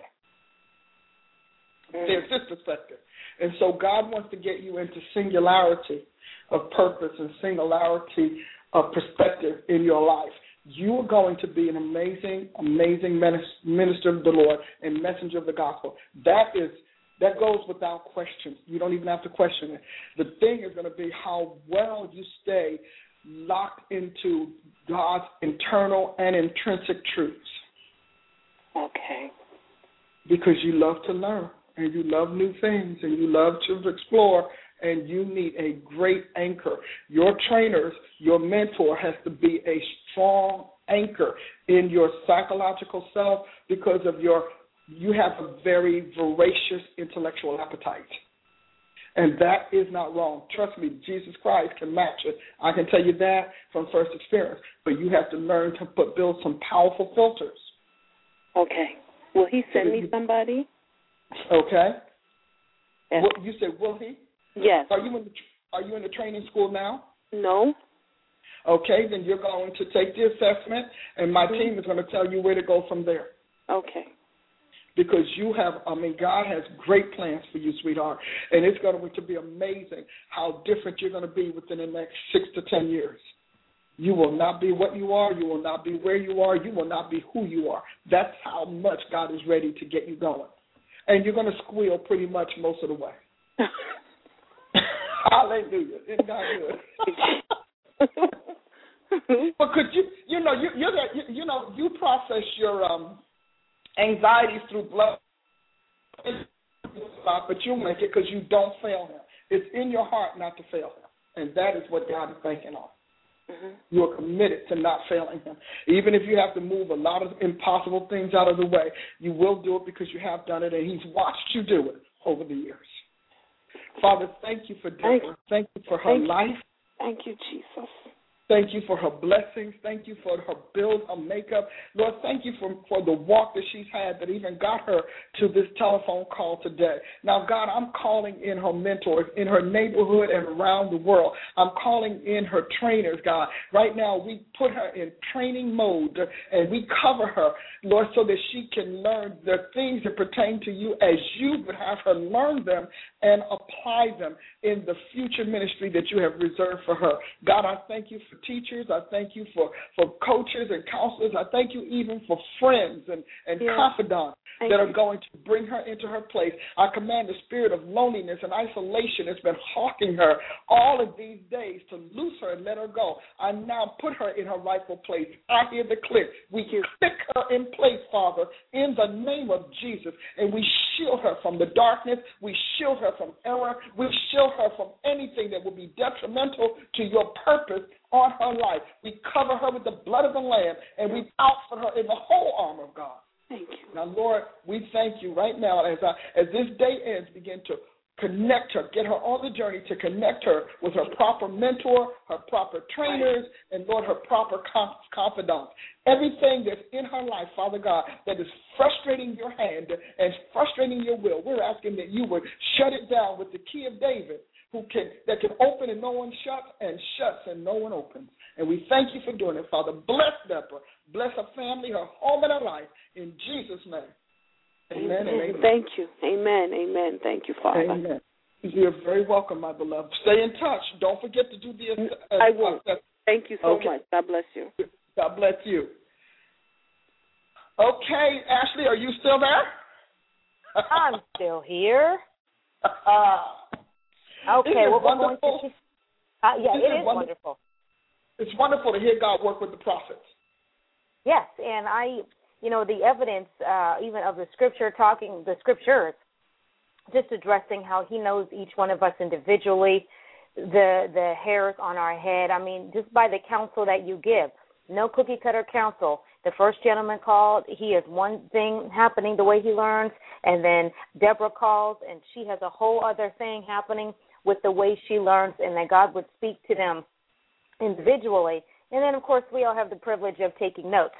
mm. there's this perspective. And so God wants to get you into singularity of purpose and singularity of perspective in your life. You are going to be an amazing, amazing minister of the Lord and messenger of the gospel. That is That goes without question. You don't even have to question it. The thing is going to be how well you stay locked into God's internal and intrinsic truths. Okay. Because you love to learn, and you love new things, and you love to explore, and you need a great anchor. Your trainers, your mentor has to be a strong anchor in your psychological self, because of your you have a very voracious intellectual appetite. And that is not wrong. Trust me, Jesus Christ can match it. I can tell you that from first experience. But you have to learn to put, build some powerful filters. Okay. Will he send me somebody? Okay. Yes. What, you said, will he? Yes. Are you in the, are you in the training school now? No. Okay, then you're going to take the assessment, and my mm-hmm. team is going to tell you where to go from there. Okay. Because you have, I mean, God has great plans for you, sweetheart, and it's going to be amazing how different you're going to be within the next six to ten years. You will not be what you are. You will not be where you are. You will not be who you are. That's how much God is ready to get you going. And you're going to squeal pretty much most of the way. Hallelujah. Isn't God good? But could you, you know, you, you're, you, you know, you process your, um, anxieties through blood, but you'll make it because you don't fail him. It's in your heart not to fail him, and that is what God is banking on. Mm-hmm. You are committed to not failing him. Even if you have to move a lot of impossible things out of the way, you will do it because you have done it, and he's watched you do it over the years. Father, thank you for Deborah. Thank you for her thank life. You. Thank you, Jesus. Thank you for her blessings. Thank you for her build, her makeup. Lord, thank you for, for the walk that she's had that even got her to this telephone call today. Now, God, I'm calling in her mentors in her neighborhood and around the world. I'm calling in her trainers, God. Right now, we put her in training mode and we cover her, Lord, so that she can learn the things that pertain to you as you would have her learn them and apply them in the future ministry that you have reserved for her. God, I thank you for teachers. I thank you for, for coaches and counselors. I thank you even for friends and, and yeah. confidants thank that you. Are going to bring her into her place. I command the spirit of loneliness and isolation that's been hawking her all of these days to loose her and let her go. I now put her in her rightful place. I hear the click. We click her in place, Father, in the name of Jesus, and we shield her from the darkness. We shield her from error. We shield her from anything that will be detrimental to your purpose on her life. We cover her with the blood of the Lamb, and we outfit her in the whole armor of God. Thank you. Now, Lord, we thank you right now as I, as this day ends, begin to connect her, get her on the journey to connect her with her proper mentor, her proper trainers, and, Lord, her proper confidants. Everything that's in her life, Father God, that is frustrating your hand and frustrating your will, we're asking that you would shut it down with the key of David, who can that can open and no one shuts, and shuts and no one opens. And we thank you for doing it, Father. Bless Deborah. Bless her family, her home, and her life. In Jesus' name. Amen, amen and amen. Thank you. Amen. Amen. Thank you, Father. Amen. You're very welcome, my beloved. Stay in touch. Don't forget to do the uh, I will. Uh, Thank you so okay. much. God bless you. God bless you. Okay, Ashley, are you still there? I'm still here. Okay, Isn't it well, we're wonderful? going to. Uh, yeah, Isn't it it is wonderful? wonderful. It's wonderful to hear God work with the prophets. Yes, and I, you know, the evidence, uh, even of the scripture talking, the scriptures, just addressing how He knows each one of us individually, the the hairs on our head. I mean, just by the counsel that you give, no cookie cutter counsel. The first gentleman called, he has one thing happening the way he learns, and then Deborah calls, and she has a whole other thing happening with the way she learns, and that God would speak to them individually. And then, of course, we all have the privilege of taking notes.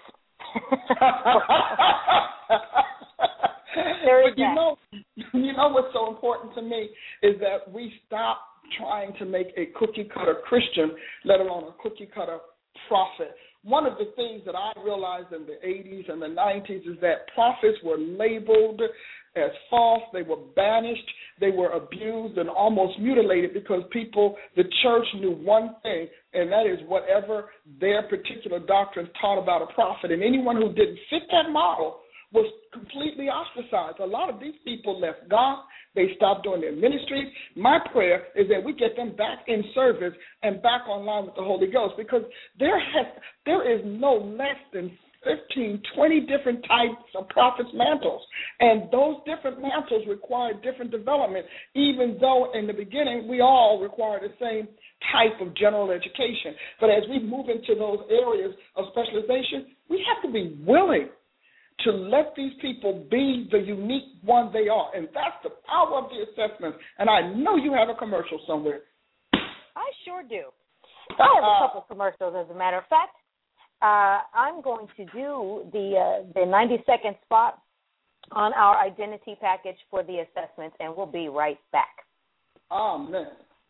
There is but you that. know, you know what's so important to me is that we stop trying to make a cookie cutter Christian, let alone a cookie cutter prophet. One of the things that I realized in the eighties and the nineties is that prophets were labeled as false. They were banished. They were abused and almost mutilated because people, the church knew one thing, and that is whatever their particular doctrine taught about a prophet. And anyone who didn't fit that model was completely ostracized. A lot of these people left God. They stopped doing their ministry. My prayer is that we get them back in service and back online with the Holy Ghost, because there has there is no less than fifteen, twenty different types of prophets' mantles. And those different mantles require different development, even though in the beginning we all require the same type of general education. But as we move into those areas of specialization, we have to be willing to let these people be the unique one they are. And that's the power of the assessment. And I know you have a commercial somewhere. I sure do. I have a couple commercials, as a matter of fact. Uh, I'm going to do the uh, the ninety-second spot on our identity package for the assessments, and we'll be right back. Amen.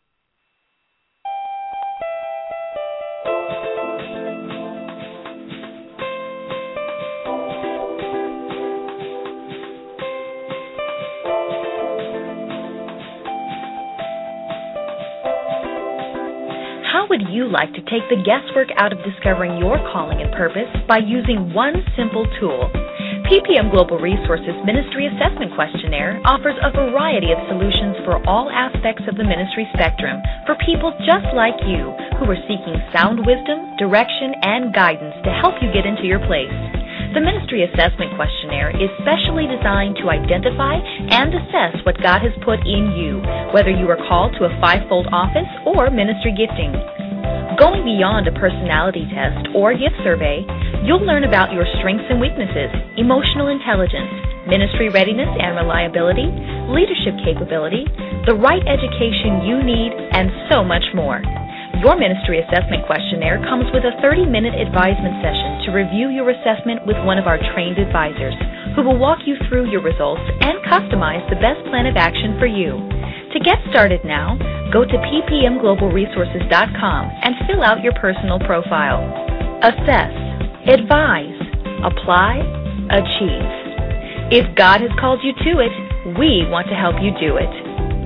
How would you like to take the guesswork out of discovering your calling and purpose by using one simple tool? P P M Global Resources Ministry Assessment Questionnaire offers a variety of solutions for all aspects of the ministry spectrum for people just like you who are seeking sound wisdom, direction, and guidance to help you get into your place. The Ministry Assessment Questionnaire is specially designed to identify and assess what God has put in you, whether you are called to a fivefold office or ministry gifting. Going beyond a personality test or gift survey, you'll learn about your strengths and weaknesses, emotional intelligence, ministry readiness and reliability, leadership capability, the right education you need, and so much more. Your Ministry Assessment Questionnaire comes with a thirty-minute advisement session to review your assessment with one of our trained advisors, who will walk you through your results and customize the best plan of action for you. To get started now, go to p p m global resources dot com and fill out your personal profile. Assess, advise, apply, achieve. If God has called you to it, we want to help you do it.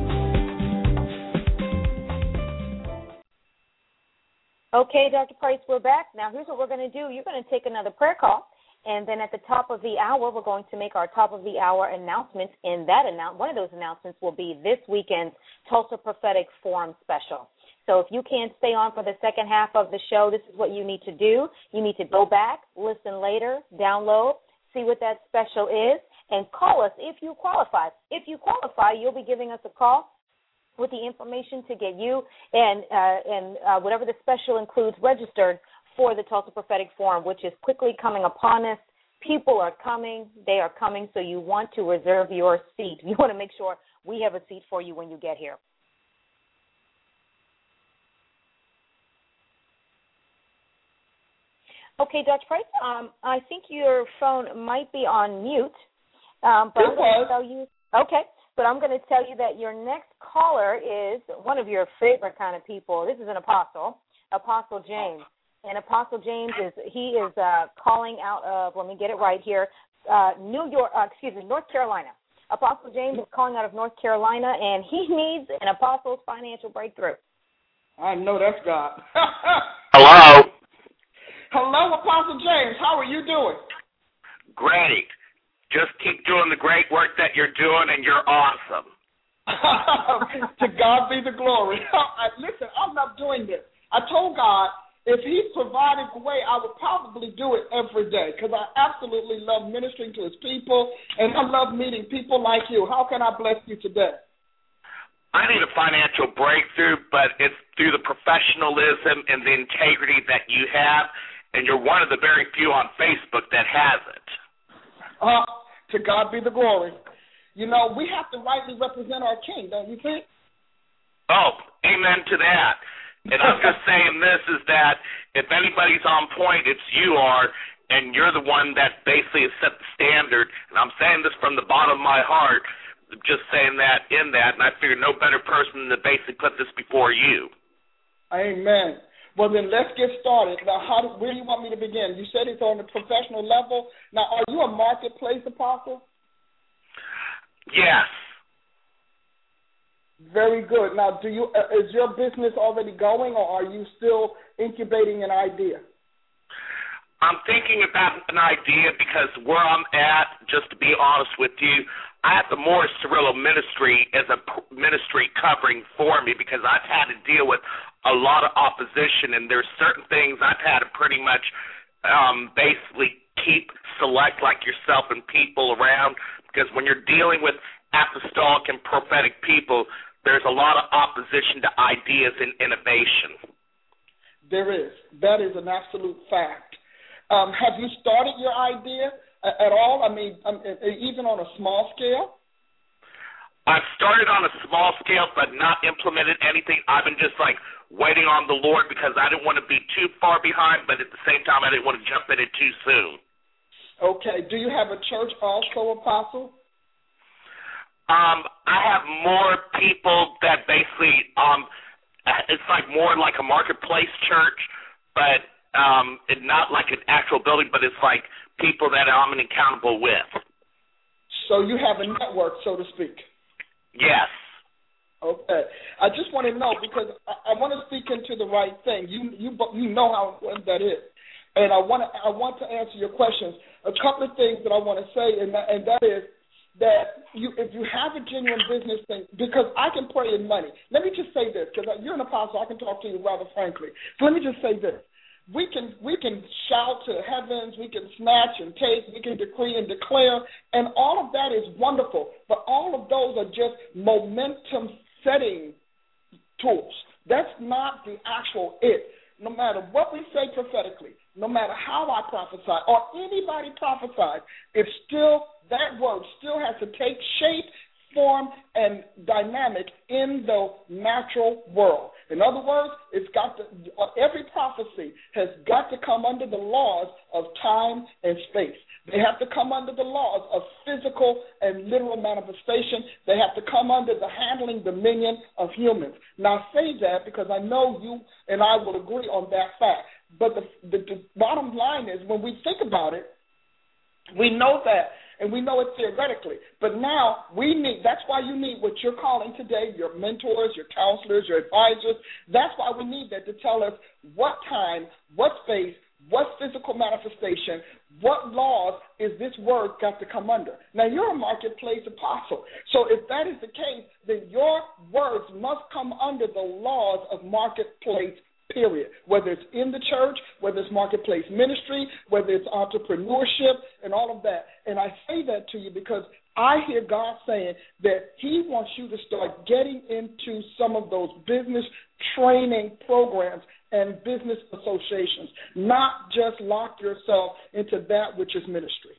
Okay, Doctor Price, we're back. Now, here's what we're going to do. You're going to take another prayer call, and then at the top of the hour, we're going to make our top of the hour announcements. And that announce one of those announcements will be this weekend's Tulsa Prophetic Forum special. So if you can't stay on for the second half of the show, this is what you need to do. You need to go back, listen later, download, see what that special is, and call us if you qualify. If you qualify, you'll be giving us a call with the information to get you and uh, and uh, whatever the special includes registered for the Tulsa Prophetic Forum, which is quickly coming upon us. People are coming. They are coming, so you want to reserve your seat. You want to make sure we have a seat for you when you get here. Okay, Doctor Price, um, I think your phone might be on mute, um, but it I'm going was. to tell you. Okay. But I'm going to tell you that your next caller is one of your favorite kind of people. This is an apostle, Apostle James. And Apostle James, is he is uh, calling out of, let me get it right here, uh, New York, uh, excuse me, North Carolina. Apostle James is calling out of North Carolina, and he needs an apostle's financial breakthrough. I know that's God. Hello. Hello, Apostle James. How are you doing? Great. Just keep doing the great work that you're doing, and you're awesome. To God be the glory. I, listen, I'm not doing this. I told God if he provided the way, I would probably do it every day because I absolutely love ministering to his people, and I love meeting people like you. How can I bless you today? I need a financial breakthrough, but it's through the professionalism and the integrity that you have, and you're one of the very few on Facebook that has it. Uh, to God be the glory. You know, we have to rightly represent our king, don't you think? Oh, amen to that. And I'm just saying this is that if anybody's on point, it's you are, and you're the one that basically has set the standard. And I'm saying this from the bottom of my heart, just saying that in that, and I figure no better person to basically put this before you. Amen. Well, then let's get started. Now, how do, where do you want me to begin? You said it's on the professional level. Now, are you a marketplace apostle? Yes. Very good. Now, do you uh, is your business already going, or are you still incubating an idea? I'm thinking about an idea because where I'm at, just to be honest with you, I have the Morris Cirillo Ministry as a ministry covering for me because I've had to deal with a lot of opposition, and there's certain things I've had to pretty much um, basically keep select like yourself and people around because when you're dealing with apostolic and prophetic people, there's a lot of opposition to ideas and innovation. There is. That is an absolute fact. Um, have you started your idea at all? I mean, um, even on a small scale? I've started on a small scale but not implemented anything. I've been just like waiting on the Lord because I didn't want to be too far behind, but at the same time I didn't want to jump in it too soon. Okay. Do you have a church also, Apostle? Um, I have more people that basically, um, it's like more like a marketplace church, but um, it's not like an actual building, but it's like people that I'm accountable with. So you have a network, so to speak. Yes. Okay. I just want to know because I, I want to speak into the right thing. You you you know how important that is, and I want to I want to answer your questions. A couple of things that I want to say, and that, and that is. That you, if you have a genuine business thing, because I can pray in money. Let me just say this, because you're an apostle, I can talk to you rather frankly. So let me just say this: we can we can shout to the heavens, we can snatch and take, we can decree and declare, and all of that is wonderful. But all of those are just momentum setting tools. That's not the actual it. No matter what we say prophetically, no matter how I prophesy or anybody prophesies, it's still, that word still has to take shape, form, and dynamic in the natural world. In other words, it's got to, every prophecy has got to come under the laws of time and space. They have to come under the laws of physical and literal manifestation. They have to come under the handling dominion of humans. Now, I say that because I know you and I will agree on that fact. But the, the, the bottom line is when we think about it, we know that, and we know it theoretically. But now we need, that's why you need what you're calling today, your mentors, your counselors, your advisors. That's why we need that to tell us what time, what space, what physical manifestation, what laws is this word got to come under? Now, you're a marketplace apostle. So if that is the case, then your words must come under the laws of marketplace, period. Whether it's in the church, whether it's marketplace ministry, whether it's entrepreneurship and all of that. And I say that to you because I hear God saying that he wants you to start getting into some of those business training programs and business associations, not just lock yourself into that which is ministry.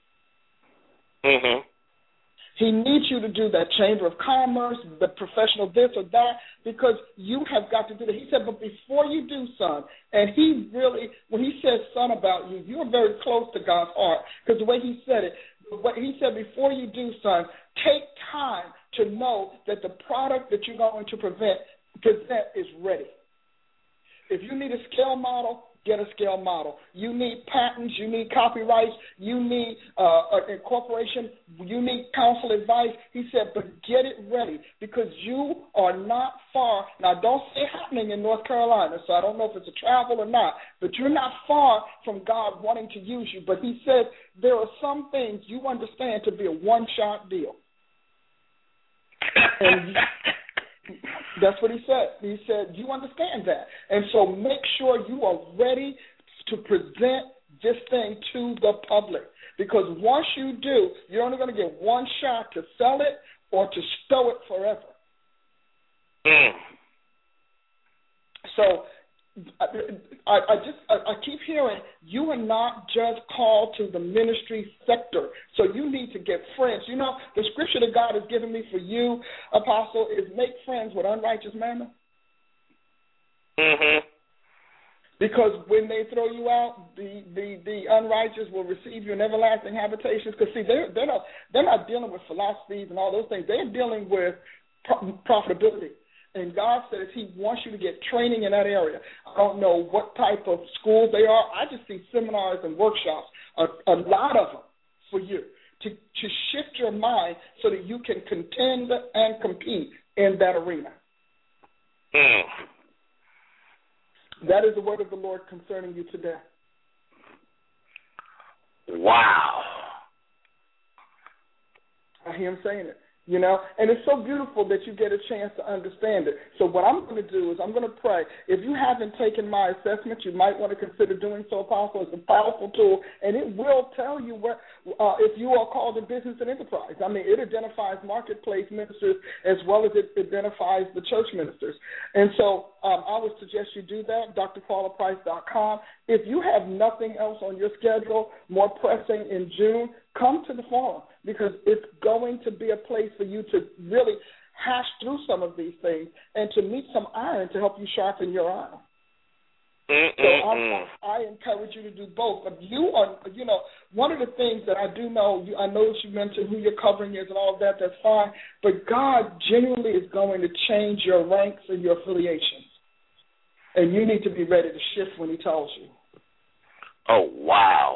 Mm-hmm. He needs you to do that, Chamber of Commerce, the professional this or that, because you have got to do that. He said, but before you do, son, and he really, when he says son about you, you're very close to God's heart, because the way he said it, what he said, before you do, son, take time to know that the product that you're going to present, present is ready. If you need a scale model, get a scale model. You need patents, you need copyrights, you need uh, an incorporation, you need counsel advice. He said, but get it ready because you are not far. Now, don't say happening in North Carolina, so I don't know if it's a travel or not, but you're not far from God wanting to use you. But he said there are some things you understand to be a one-shot deal. And that's what he said. He said, you understand that. And so make sure you are ready to present this thing to the public. Because once you do, you're only going to get one shot to sell it or to stow it forever. Mm. So I, I just I, I keep hearing you are not just called to the ministry sector. So you need to get friends. You know, the scripture that God has given me for you, Apostle, is make friends with unrighteous mammon. Mm-hmm. Because when they throw you out, the, the, the unrighteous will receive you in everlasting habitations. Because, see, they're, they're, not, they're not dealing with philosophies and all those things. They're dealing with pro- profitability. And God says he wants you to get training in that area. I don't know what type of schools they are. I just see seminars and workshops, a, a lot of them for you, to, to shift your mind so that you can contend and compete in that arena. Mm. That is the word of the Lord concerning you today. Wow. I hear him saying it, you know, and it's so beautiful that you get a chance to understand it. So what I'm going to do is I'm going to pray. If you haven't taken my assessment, you might want to consider doing so, Apostle. It's a powerful tool, and it will tell you where, uh, if you are called in business and enterprise. I mean, it identifies marketplace ministers as well as it identifies the church ministers. And so um, I would suggest you do that, D R paula price dot com. If you have nothing else on your schedule more pressing in June, come to the forum, because it's going to be a place for you to really hash through some of these things and to meet some iron to help you sharpen your iron. Mm-mm-mm. So I, I encourage you to do both. But you are, you know, one of the things that I do know, you, I know that you mentioned who your covering is and all of that, that's fine, but God genuinely is going to change your ranks and your affiliations. And you need to be ready to shift when he tells you. Oh, wow.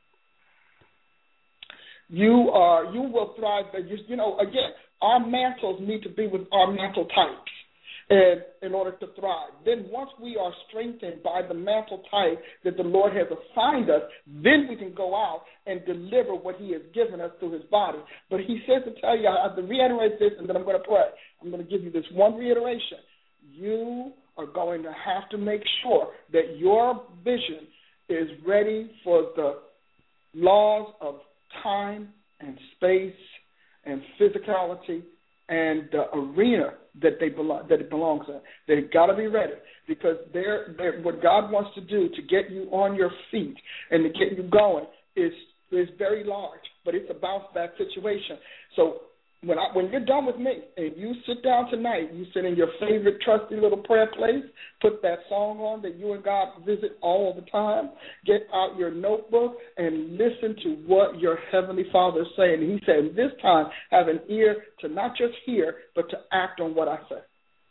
You are, you will thrive. You, you know, again, our mantles need to be with our mantle types and in order to thrive. Then once we are strengthened by the mantle type that the Lord has assigned us, then we can go out and deliver what he has given us through his body. But he says to tell you, I have to reiterate this, and then I'm going to pray. I'm going to give you this one reiteration. You are going to have to make sure that your vision is ready for the laws of time and space and physicality and the arena that they belong, that it belongs in. They've got to be ready, because they're, they're, what God wants to do to get you on your feet and to get you going is is very large, but it's a bounce back situation. So when I, when you're done with me and you sit down tonight, you sit in your favorite trusty little prayer place, put that song on that you and God visit all the time, get out your notebook and listen to what your Heavenly Father is saying. He said, this time have an ear to not just hear, but to act on what I say.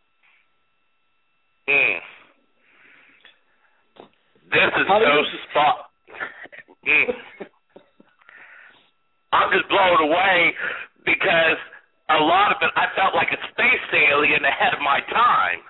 Mm. This is so spot. Mm. I'm just blown away, because a lot of it, I felt like a space alien ahead of my time.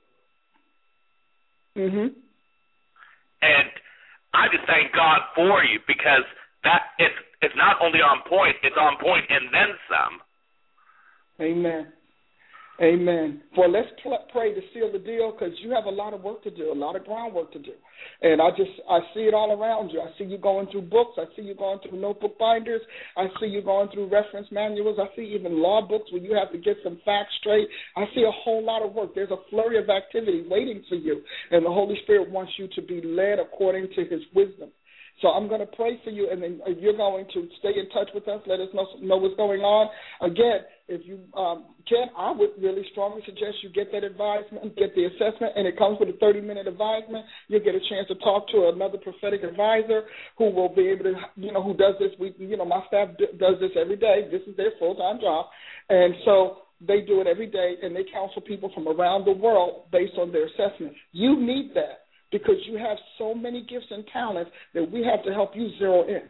Mm-hmm. And I just thank God for you, because that it's it's not only on point, it's on point and then some. Amen. Amen. Well, let's pl- pray to seal the deal, because you have a lot of work to do, a lot of groundwork to do. And I just, I see it all around you. I see you going through books. I see you going through notebook binders. I see you going through reference manuals. I see even law books where you have to get some facts straight. I see a whole lot of work. There's a flurry of activity waiting for you, and the Holy Spirit wants you to be led according to his wisdom. So I'm going to pray for you, and then you're going to stay in touch with us. Let us know, know what's going on. Again, if you um, can, I would really strongly suggest you get that advisement, get the assessment, and it comes with a thirty-minute advisement. You'll get a chance to talk to another prophetic advisor who will be able to, you know, who does this. We, you know, my staff does this every day. This is their full-time job. And so they do it every day, and they counsel people from around the world based on their assessment. You need that, because you have so many gifts and talents that we have to help you zero in.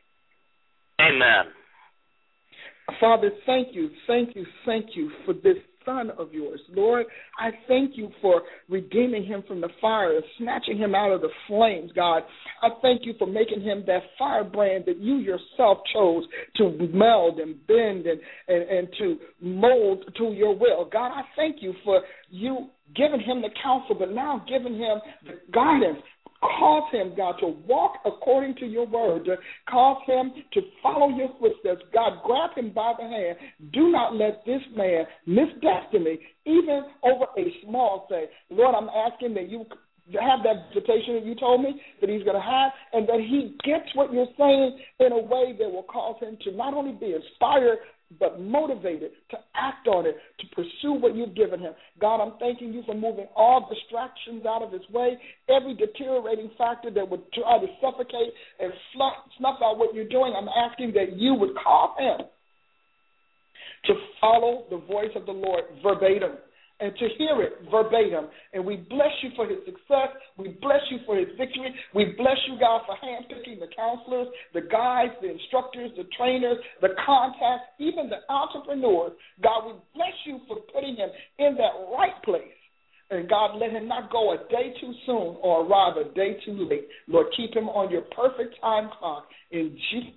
Amen. Father, thank you, thank you, thank you for this son of yours. Lord, I thank you for redeeming him from the fire and snatching him out of the flames, God. I thank you for making him that firebrand that you yourself chose to meld and bend and, and, and to mold to your will. God, I thank you for you giving him the counsel, but now giving him the guidance. Cause him, God, to walk according to your word. Cause him to follow your footsteps. God, grab him by the hand. Do not let this man miss destiny, even over a small thing. Lord, I'm asking that you have that visitation that you told me that he's going to have, and that he gets what you're saying in a way that will cause him to not only be inspired, but motivated to act on it, to pursue what you've given him. God, I'm thanking you for moving all distractions out of his way, every deteriorating factor that would try to suffocate and snuff, snuff out what you're doing. I'm asking that you would cause him to follow the voice of the Lord verbatim, and to hear it verbatim. And we bless you for his success. We bless you for his victory. We bless you, God, for handpicking the counselors, the guides, the instructors, the trainers, the contacts, even the entrepreneurs. God, we bless you for putting him in that right place. And God, let him not go a day too soon or arrive a day too late. Lord, keep him on your perfect time clock. In Jesus'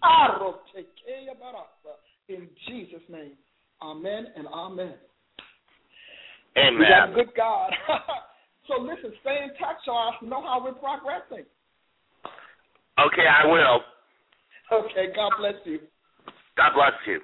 in Jesus' name, amen and amen. Amen. We got a good God. So listen, stay in touch so I know how we're progressing. Okay, I will. Okay, God bless you. God bless you.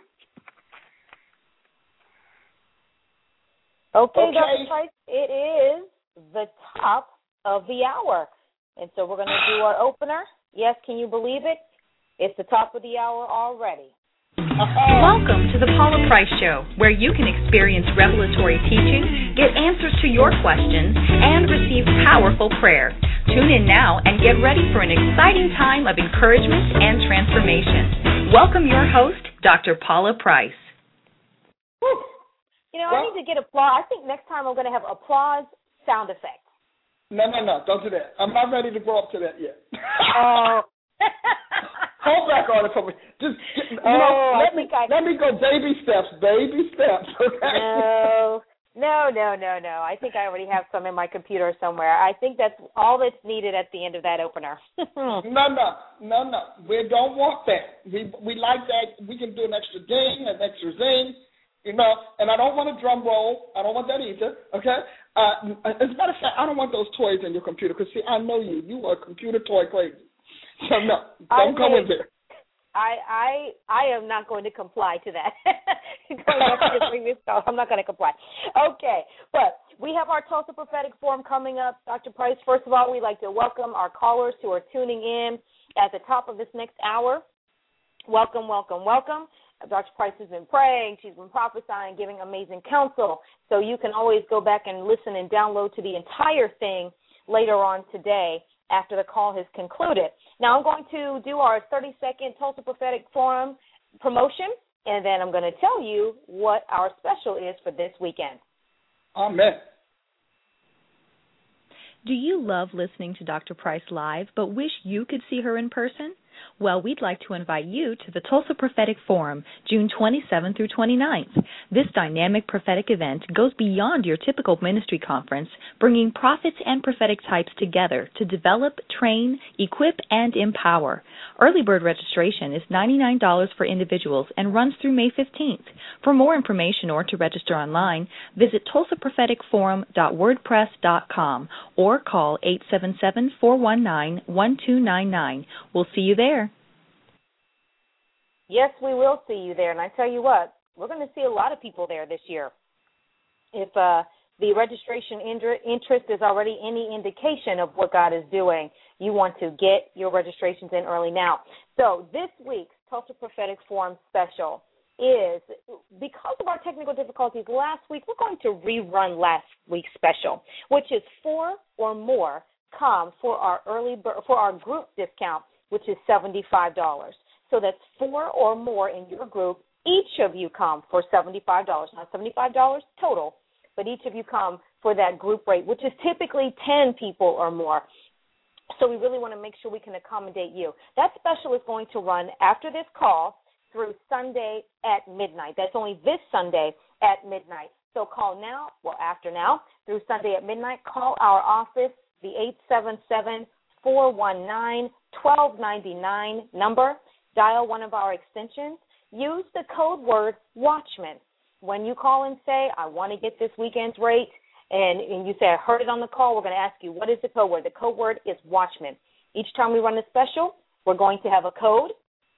Okay, Okay. Doctor Price, it is the top of the hour. And so we're going to do our opener. Yes, can you believe it? It's the top of the hour already. Welcome to the Paula Price Show, where you can experience revelatory teaching, get answers to your questions, and receive powerful prayer. Tune in now and get ready for an exciting time of encouragement and transformation. Welcome your host, Doctor Paula Price. Whew. You know, well, I need to get applause. I think next time I'm going to have applause sound effects. No, no, no, don't do that. I'm not ready to grow up to that yet. Oh. Hold back on it for me. Just, you oh, know, let I me I... let me go baby steps, baby steps. Okay. No, no, no, no, no. I think I already have some in my computer somewhere. I think that's all that's needed at the end of that opener. no, no, no, no. We don't want that. We we like that. We can do an extra ding, an extra zing, you know. And I don't want a drum roll. I don't want that either. Okay. Uh, as a matter of fact, I don't want those toys in your computer because see, I know you. You are computer toy crazy. So no, don't come in there. I I I am not going to comply to that. Going back to the previous call, I'm not going to comply. Okay, but we have our Tulsa Prophetic Forum coming up. Doctor Price, first of all, we'd like to welcome our callers who are tuning in at the top of this next hour. Welcome, welcome, welcome. Doctor Price has been praying. She's been prophesying, giving amazing counsel. So you can always go back and listen and download to the entire thing later on today after the call has concluded. Now I'm going to do our thirty-second Tulsa Prophetic Forum promotion, and then I'm going to tell you what our special is for this weekend. Amen. Do you love listening to Doctor Price live but wish you could see her in person? Well, we'd like to invite you to the Tulsa Prophetic Forum, June twenty-seventh through twenty-ninth. This dynamic prophetic event goes beyond your typical ministry conference, bringing prophets and prophetic types together to develop, train, equip, and empower. Early bird registration is ninety-nine dollars for individuals and runs through May fifteenth. For more information or to register online, visit tulsa prophetic forum dot wordpress dot com or call eight seven seven, four one nine, one two nine nine. We'll see you there. Yes, we will see you there. And I tell you what, we're going to see a lot of people there this year. If uh, the registration interest is already any indication of what God is doing, you want to get your registrations in early now. So this week's Tulsa Prophetic Forum special is, because of our technical difficulties last week, we're going to rerun last week's special, which is four or more come for our early for our group discount, which is seventy-five dollars. So that's four or more in your group. Each of you come for seventy-five dollars, not seventy-five dollars total, but each of you come for that group rate, which is typically ten people or more. So we really want to make sure we can accommodate you. That special is going to run after this call through Sunday at midnight. That's only this Sunday at midnight. So call now, well, after now, through Sunday at midnight. Call our office, the eight seven seven, four one nine, one two nine nine number. Dial one of our extensions. Use the code word Watchman. When you call and say, I want to get this weekend's rate, and, and you say, I heard it on the call, we're going to ask you, what is the code word? The code word is Watchman. Each time we run a special, we're going to have a code,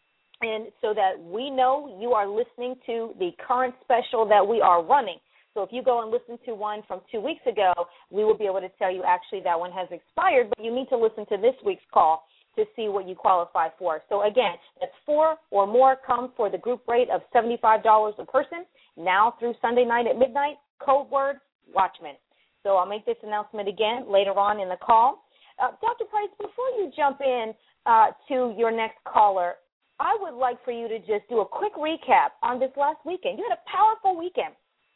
and so that we know you are listening to the current special that we are running. So if you go and listen to one from two weeks ago, we will be able to tell you actually that one has expired, but you need to listen to this week's call to see what you qualify for. So again, that's four or more come for the group rate of seventy-five dollars a person, now through Sunday night at midnight, code word Watchman. So I'll make this announcement again later on in the call. Uh, Doctor Price, before you jump in uh, to your next caller, I would like for you to just do a quick recap on this last weekend. You had a powerful weekend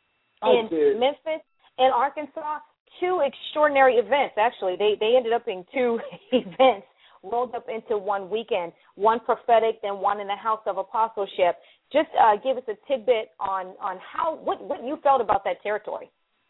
in Memphis and Arkansas, two extraordinary events. Actually, they, they ended up being two events rolled up into one weekend, one prophetic, then one in the House of Apostleship. Just uh, give us a tidbit on, on how what, what you felt about that territory.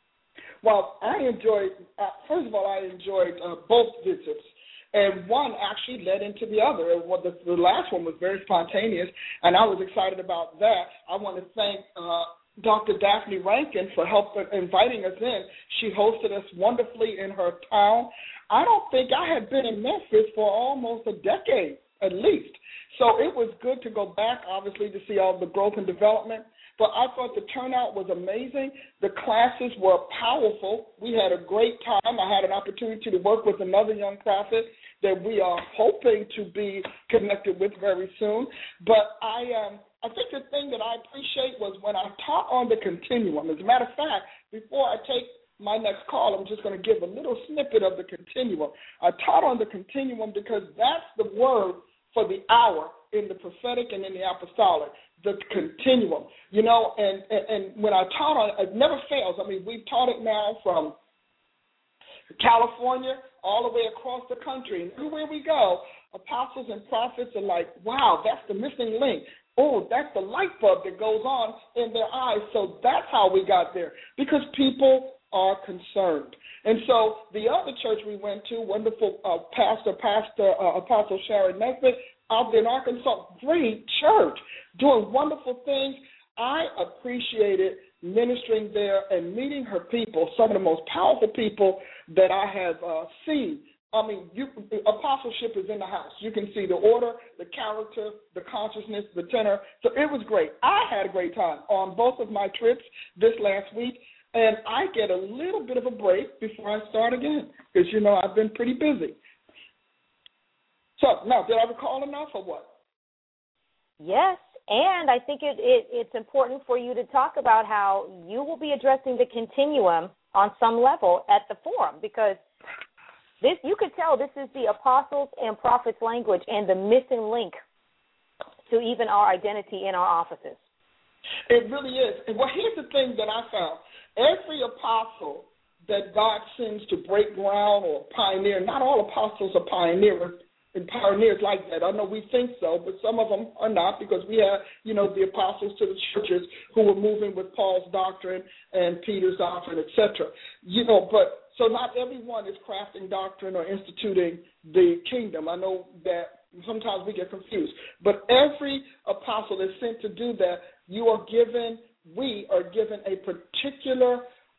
Well, I enjoyed, uh, first of all, I enjoyed uh, both visits, and one actually led into the other. Well, the, the last one was very spontaneous, and I was excited about that. I want to thank uh, Doctor Daphne Rankin for help inviting us in. She hosted us wonderfully in her town. I don't think I had been in Memphis for almost a decade, at least. So it was good to go back, obviously, to see all the growth and development. But I thought the turnout was amazing. The classes were powerful. We had a great time. I had an opportunity to work with another young prophet that we are hoping to be connected with very soon. But I um, I think the thing that I appreciate was when I taught on the continuum. As a matter of fact, before I take my next call, I'm just going to give a little snippet of the continuum. I taught on the continuum because that's the word for the hour in the prophetic and in the apostolic, the continuum. You know, and, and, and when I taught on it, it never fails. I mean, we've taught it now from California all the way across the country. And everywhere we go, apostles and prophets are like, wow, that's the missing link. Oh, that's the light bulb that goes on in their eyes. So that's how we got there, because people are concerned. And so the other church we went to, wonderful uh, pastor, Pastor uh, Apostle Sharon Nesbitt, out there in Arkansas, great church, doing wonderful things. I appreciated ministering there and meeting her people, some of the most powerful people that I have uh, seen. I mean, you, apostleship is in the house. You can see the order, the character, the consciousness, the tenor. So it was great. I had a great time on both of my trips this last week, and I get a little bit of a break before I start again because, you know, I've been pretty busy. So, now, did I recall enough or what? Yes, and I think it, it, it's important for you to talk about how you will be addressing the continuum on some level at the forum, because this, you could tell this is the apostles and prophets language and the missing link to even our identity in our offices. It really is. And well, here's the thing that I found. Every apostle that God sends to break ground or pioneer, not all apostles are pioneers and pioneers like that. I know we think so, but some of them are not, because we have, you know, the apostles to the churches who were moving with Paul's doctrine and Peter's doctrine, et cetera. You know, but so not everyone is crafting doctrine or instituting the kingdom. I know that sometimes we get confused. But every apostle is sent to do that. You are given, we are given a particular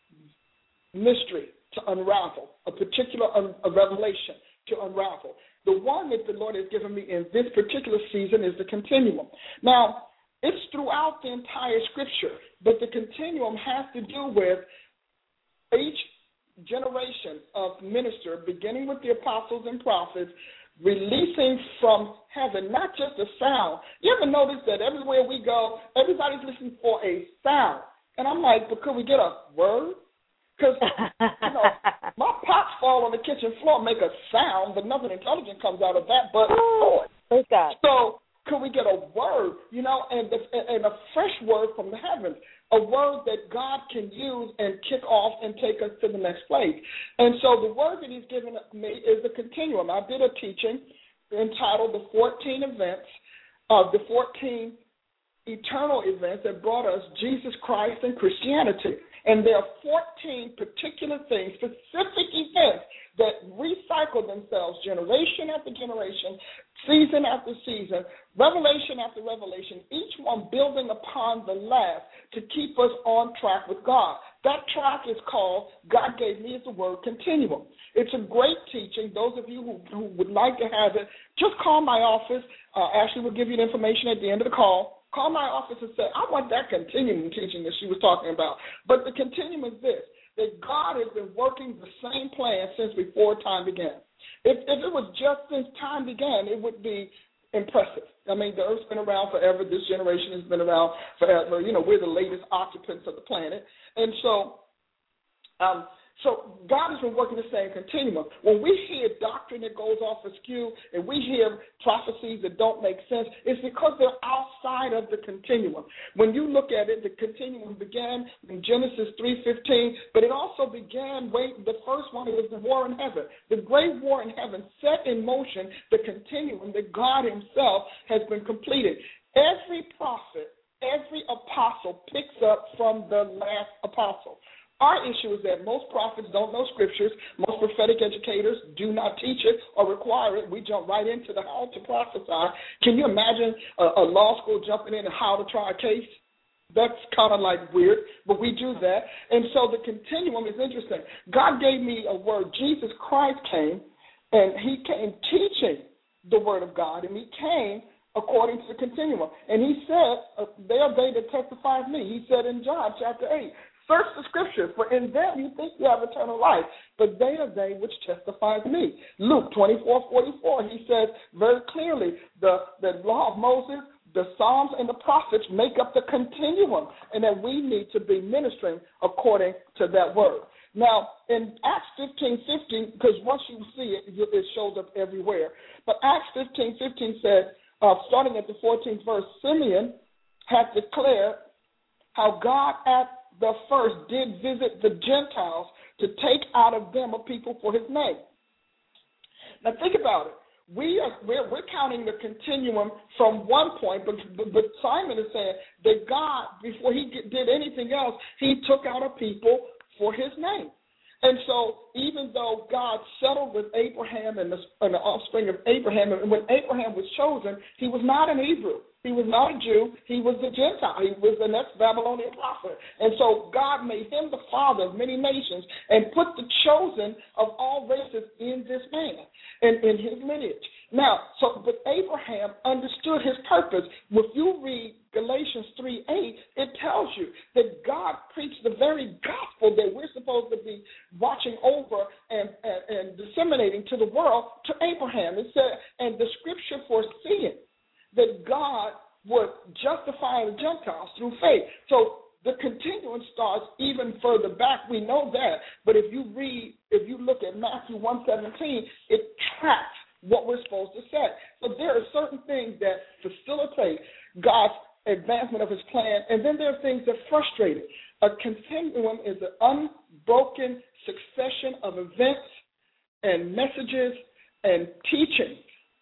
mystery to unravel, a particular un- a revelation to unravel. The one that the Lord has given me in this particular season is the continuum. Now, it's throughout the entire Scripture, but the continuum has to do with each generation of minister, beginning with the apostles and prophets, releasing from heaven, not just a sound. You ever notice that everywhere we go, everybody's listening for a sound? And I'm like, but could we get a word? Because, you know, my pots fall on the kitchen floor, make a sound, but nothing intelligent comes out of that but oh, praise God. So could we get a word, you know, and, the, and a fresh word from the heavens, a word that God can use and kick off and take us to the next place. And so the word that he's given me is the continuum. I did a teaching entitled The fourteen Events, of uh, the fourteen eternal events that brought us Jesus Christ and Christianity. And there are fourteen particular things, specific events that recycle themselves generation after generation, season after season, revelation after revelation, each one building upon the last to keep us on track with God. That track is called, God gave me the word, continuum. It's a great teaching. Those of you who, who would like to have it, just call my office. Uh, Ashley will give you the information at the end of the call. Call my office and say, I want that continuum teaching that she was talking about. But the continuum is this, that God has been working the same plan since before time began. If, if it was just since time began, it would be impressive. I mean, the Earth's been around forever. This generation has been around forever. You know, we're the latest occupants of the planet. And so um, so God has been working the same continuum. When we hear doctrine that goes off askew and we hear prophecies that don't make sense, it's because they're outside of the continuum. When you look at it, the continuum began in Genesis three fifteen, but it also began, way, the first one was the war in heaven. The great war in heaven set in motion the continuum that God himself has been completed. Every prophet, every apostle picks up from the last apostle. Our issue is that most prophets don't know scriptures. Most prophetic educators do not teach it or require it. We jump right into the how to prophesy. Can you imagine a, a law school jumping in and how to try a case? That's kind of like weird, but we do that. And so the continuum is interesting. God gave me a word. Jesus Christ came, and he came teaching the word of God, and he came according to the continuum. And he said, uh, they are they that testify of me. He said in John chapter eight, search the scriptures, for in them you think you have eternal life, but they are they which testify of me. Luke twenty-four forty-four, he says very clearly, the, the law of Moses, the Psalms, and the prophets make up the continuum, and that we need to be ministering according to that word. Now, in Acts fifteen fifteen, because once you see it, it shows up everywhere, but Acts fifteen fifteen said, uh, starting at the fourteenth verse, Simeon had declared how God at the first did visit the Gentiles to take out of them a people for his name. Now think about it. We are we're, we're counting the continuum from one point, but, but but Simon is saying that God, before he did anything else, he took out a people for his name. And so even though God settled with Abraham and the, and the offspring of Abraham, and when Abraham was chosen, he was not an Hebrew. He was not a Jew. He was a Gentile. He was the next Babylonian prophet. And so God made him the father of many nations and put the chosen of all races in this man and in his lineage. Now, so but Abraham understood his purpose. If you read Galatians three eight, it tells you that God preached the very gospel that we're supposed to be watching over and, and, and disseminating to the world to Abraham. It said, and the scripture foreseeing that God would justify the Gentiles through faith. So the continuum starts even further back. We know that. But if you read, if you look at Matthew one seventeen, it tracks what we're supposed to say. So there are certain things that facilitate God's advancement of his plan, and then there are things that frustrate it. A continuum is an unbroken succession of events and messages and teachings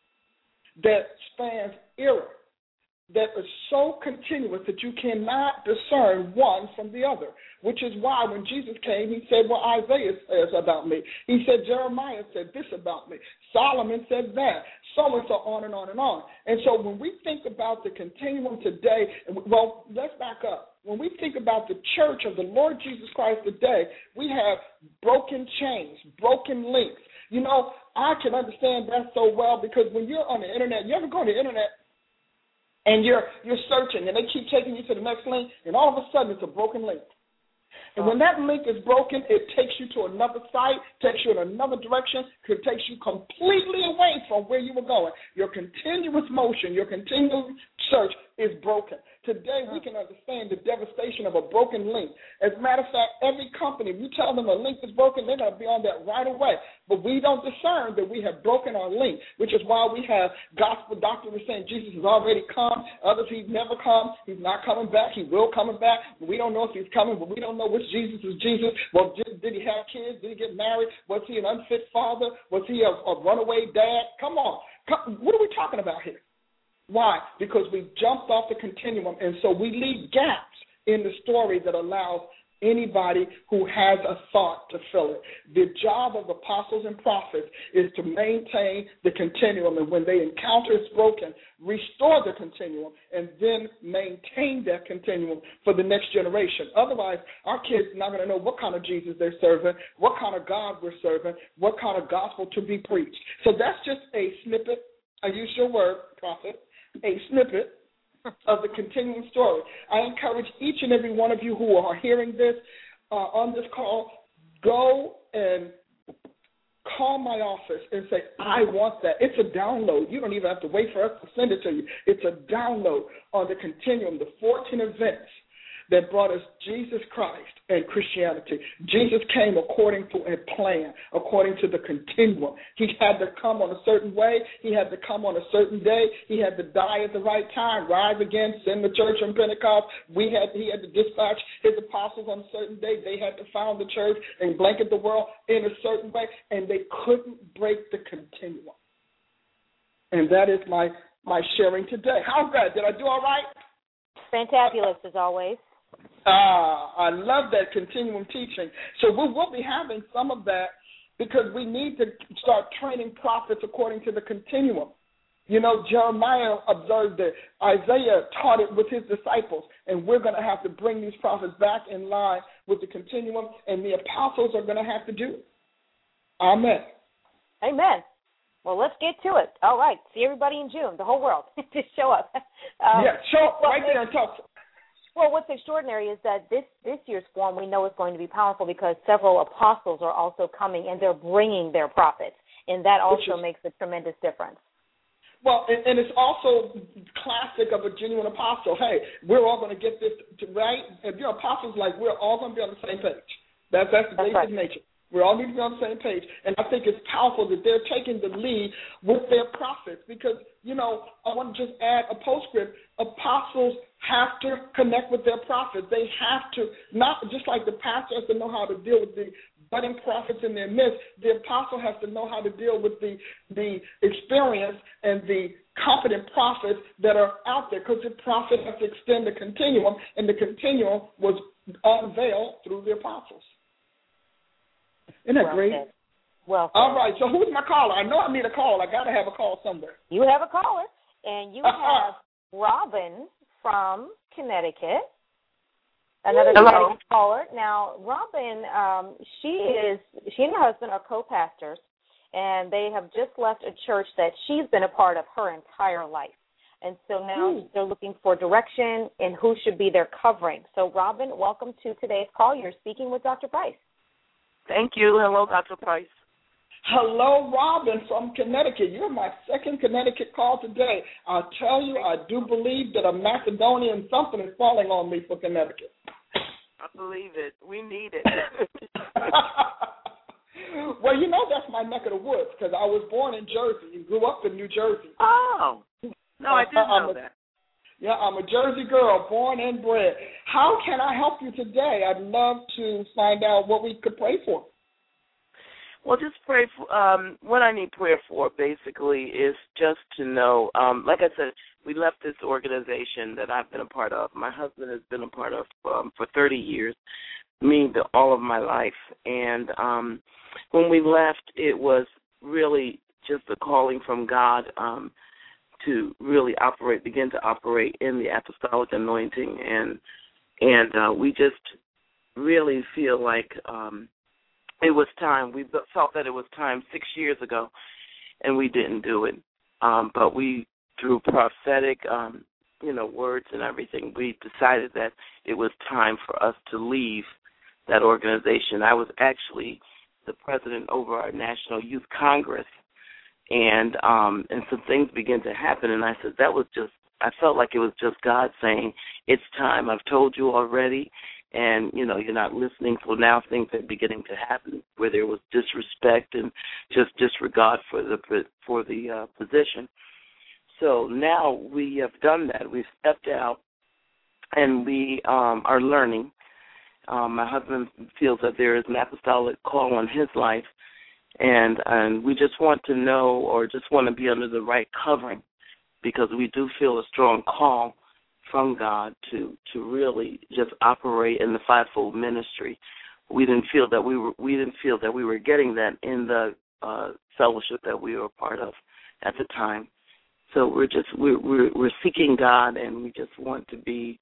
that spans era, that is so continuous that you cannot discern one from the other, which is why when Jesus came, he said, well, Isaiah says about me. He said, Jeremiah said this about me. Solomon said that. So and so on and on and on. And so when we think about the continuum today, well, let's back up. When we think about the church of the Lord Jesus Christ today, we have broken chains, broken links. You know, I can understand that so well because when you're on the internet, you ever go on the internet and you're you're searching and they keep taking you to the next link, and all of a sudden it's a broken link. And when that link is broken, it takes you to another site, takes you in another direction, it takes you completely away from where you were going. Your continuous motion, your continuous search is broken. Today, we can understand the devastation of a broken link. As a matter of fact, every company, if you tell them a link is broken, they're going to be on that right away. But we don't discern that we have broken our link, which is why we have gospel doctrine saying Jesus has already come. Others, he's never come. He's not coming back. He will coming back. We don't know if he's coming, but we don't know which Jesus is Jesus. Well, did, did he have kids? Did he get married? Was he an unfit father? Was he a, a runaway dad? Come on. Come, what are we talking about here? Why? Because we jumped off the continuum, and so we leave gaps in the story that allows anybody who has a thought to fill it. The job of apostles and prophets is to maintain the continuum, and when they encounter it's broken, restore the continuum, and then maintain that continuum for the next generation. Otherwise, our kids are not going to know what kind of Jesus they're serving, what kind of God we're serving, what kind of gospel to be preached. So that's just a snippet. I use your word, prophet, a snippet of the continuing story. I encourage each and every one of you who are hearing this uh, on this call, go and call my office and say, I want that. It's a download. You don't even have to wait for us to send it to you. It's a download on the continuum, the fourteen events that brought us Jesus Christ and Christianity. Jesus came according to a plan, according to the continuum. He had to come on a certain way. He had to come on a certain day. He had to die at the right time, rise again, send the church on Pentecost. We had He had to dispatch his apostles on a certain day. They had to found the church and blanket the world in a certain way, and they couldn't break the continuum. And that is my, my sharing today. How's that? Did I do all right? Fantabulous, as always. Ah, I love that continuum teaching. So we will be having some of that because we need to start training prophets according to the continuum. You know, Jeremiah observed it. Isaiah taught it with his disciples, and we're going to have to bring these prophets back in line with the continuum, and the apostles are going to have to do it. Amen. Amen. Well, let's get to it. All right. See everybody in June, the whole world. Just show up. Um, yeah, show up right there and talk. Well, what's extraordinary is that this, this year's forum we know is going to be powerful because several apostles are also coming, and they're bringing their prophets, and that also is, makes a tremendous difference. Well, and, and it's also classic of a genuine apostle. Hey, we're all going to get this to, right. If you're apostles, like we're all going to be on the same page. That's that's the that's basic right. nature. We all need to be on the same page. And I think it's powerful that they're taking the lead with their prophets because, you know, I want to just add a postscript. Apostles have to connect with their prophets. They have to, not just like the pastor has to know how to deal with the budding prophets in their midst, the apostle has to know how to deal with the, the experience and the competent prophets that are out there because the prophet has to extend the continuum, and the continuum was unveiled through the apostles. Isn't that well great? Said. Well said. All right, so who's my caller? I know I need a call. I got to have a call somewhere. You have a caller, and you have Robin from Connecticut, another Connecticut caller. Now, Robin, um, she is she and her husband are co-pastors, and they have just left a church that she's been a part of her entire life. And so now Ooh. They're looking for direction and who should be their covering. So, Robin, welcome to today's call. You're speaking with Doctor Price. Thank you. Hello, Doctor Price. Hello, Robin from Connecticut. You're my second Connecticut call today. I'll tell you, I do believe that a Macedonian something is falling on me for Connecticut. I believe it. We need it. Well, you know that's my neck of the woods because I was born in Jersey and grew up in New Jersey. Oh. No, I didn't know a, that. Yeah, I'm a Jersey girl, born and bred. How can I help you today? I'd love to find out what we could pray for. Well, just pray for, um, what I need prayer for, basically, is just to know, um, like I said, we left this organization that I've been a part of. My husband has been a part of um, for thirty years, me the, all of my life. And um, when we left, it was really just a calling from God um, to really operate, begin to operate in the apostolic anointing. And, and uh, we just really feel like um, it was time. We felt that it was time six years ago, and we didn't do it. Um, but we, through prophetic, um, you know, words and everything, we decided that it was time for us to leave that organization. I was actually the president over our National Youth Congress, and um, and some things began to happen, and I said that was just, I felt like it was just God saying, it's time. I've told you already. And, you know, you're not listening, so now things are beginning to happen where there was disrespect and just disregard for the for the uh, position. So now we have done that. We've stepped out, and we um, are learning. Um, my husband feels that there is an apostolic call on his life, and, and we just want to know or just want to be under the right covering because we do feel a strong call from God to to really just operate in the fivefold ministry. We didn't feel that we were we didn't feel that we were getting that in the uh, fellowship that we were a part of at the time. So we're just we're, we're we're seeking God, and we just want to be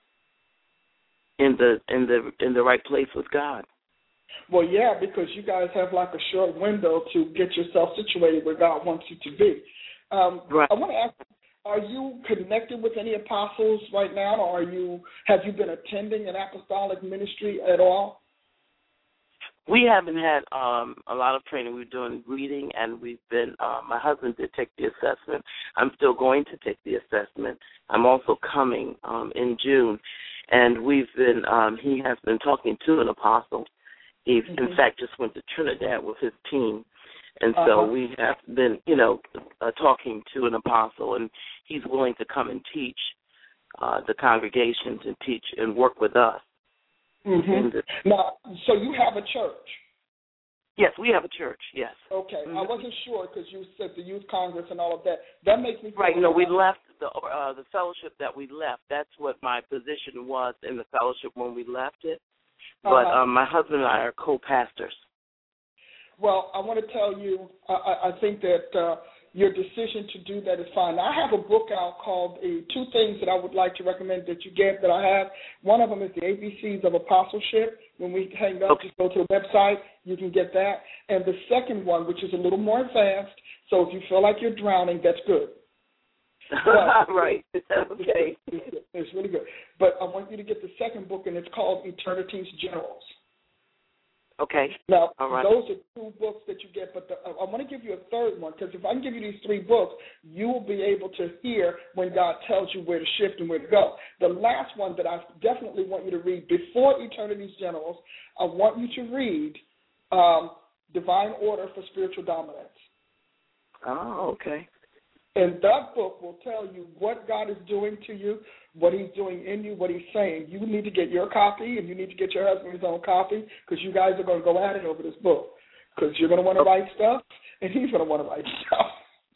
in the in the in the right place with God. Well, yeah, because you guys have like a short window to get yourself situated where God wants you to be. Um, right. I want to ask, are you connected with any apostles right now, or are you have you been attending an apostolic ministry at all? We haven't had um, a lot of training. We're doing reading, and we've been, uh, my husband did take the assessment. I'm still going to take the assessment. I'm also coming um, in June, and we've been, um, he has been talking to an apostle. He, mm-hmm. in fact, just went to Trinidad with his team. And so uh-huh. we have been, you know, uh, talking to an apostle, and he's willing to come and teach uh, the congregations and teach and work with us. Mm-hmm. Now, so you have a church? Yes, we have a church, yes. Okay. Mm-hmm. I wasn't sure because you said the youth congress and all of that. That makes me feel right. You know, we left the uh, the fellowship that we left. That's what my position was in the fellowship when we left it. But uh-huh. um, my husband and I are co-pastors. Well, I want to tell you, I, I think that uh, your decision to do that is fine. Now, I have a book out called uh, Two Things that I would like to recommend that you get that I have. One of them is the A B Cs of Apostleship. When we hang up, okay. just go to the website. You can get that. And the second one, which is a little more advanced, so if you feel like you're drowning, that's good. But, right. Okay. It's really good. But I want you to get the second book, and it's called Eternity's Generals. Okay. Now, all right. Those are two books that you get, but the, I want to give you a third one, because if I can give you these three books, you will be able to hear when God tells you where to shift and where to go. The last one that I definitely want you to read before Eternity's Generals, I want you to read um, Divine Order for Spiritual Dominance. Oh, okay. And that book will tell you what God is doing to you, what he's doing in you, what he's saying. You need to get your copy, and you need to get your husband his own copy, because you guys are going to go at it over this book, because you're going to want to write stuff, and he's going to want to write stuff.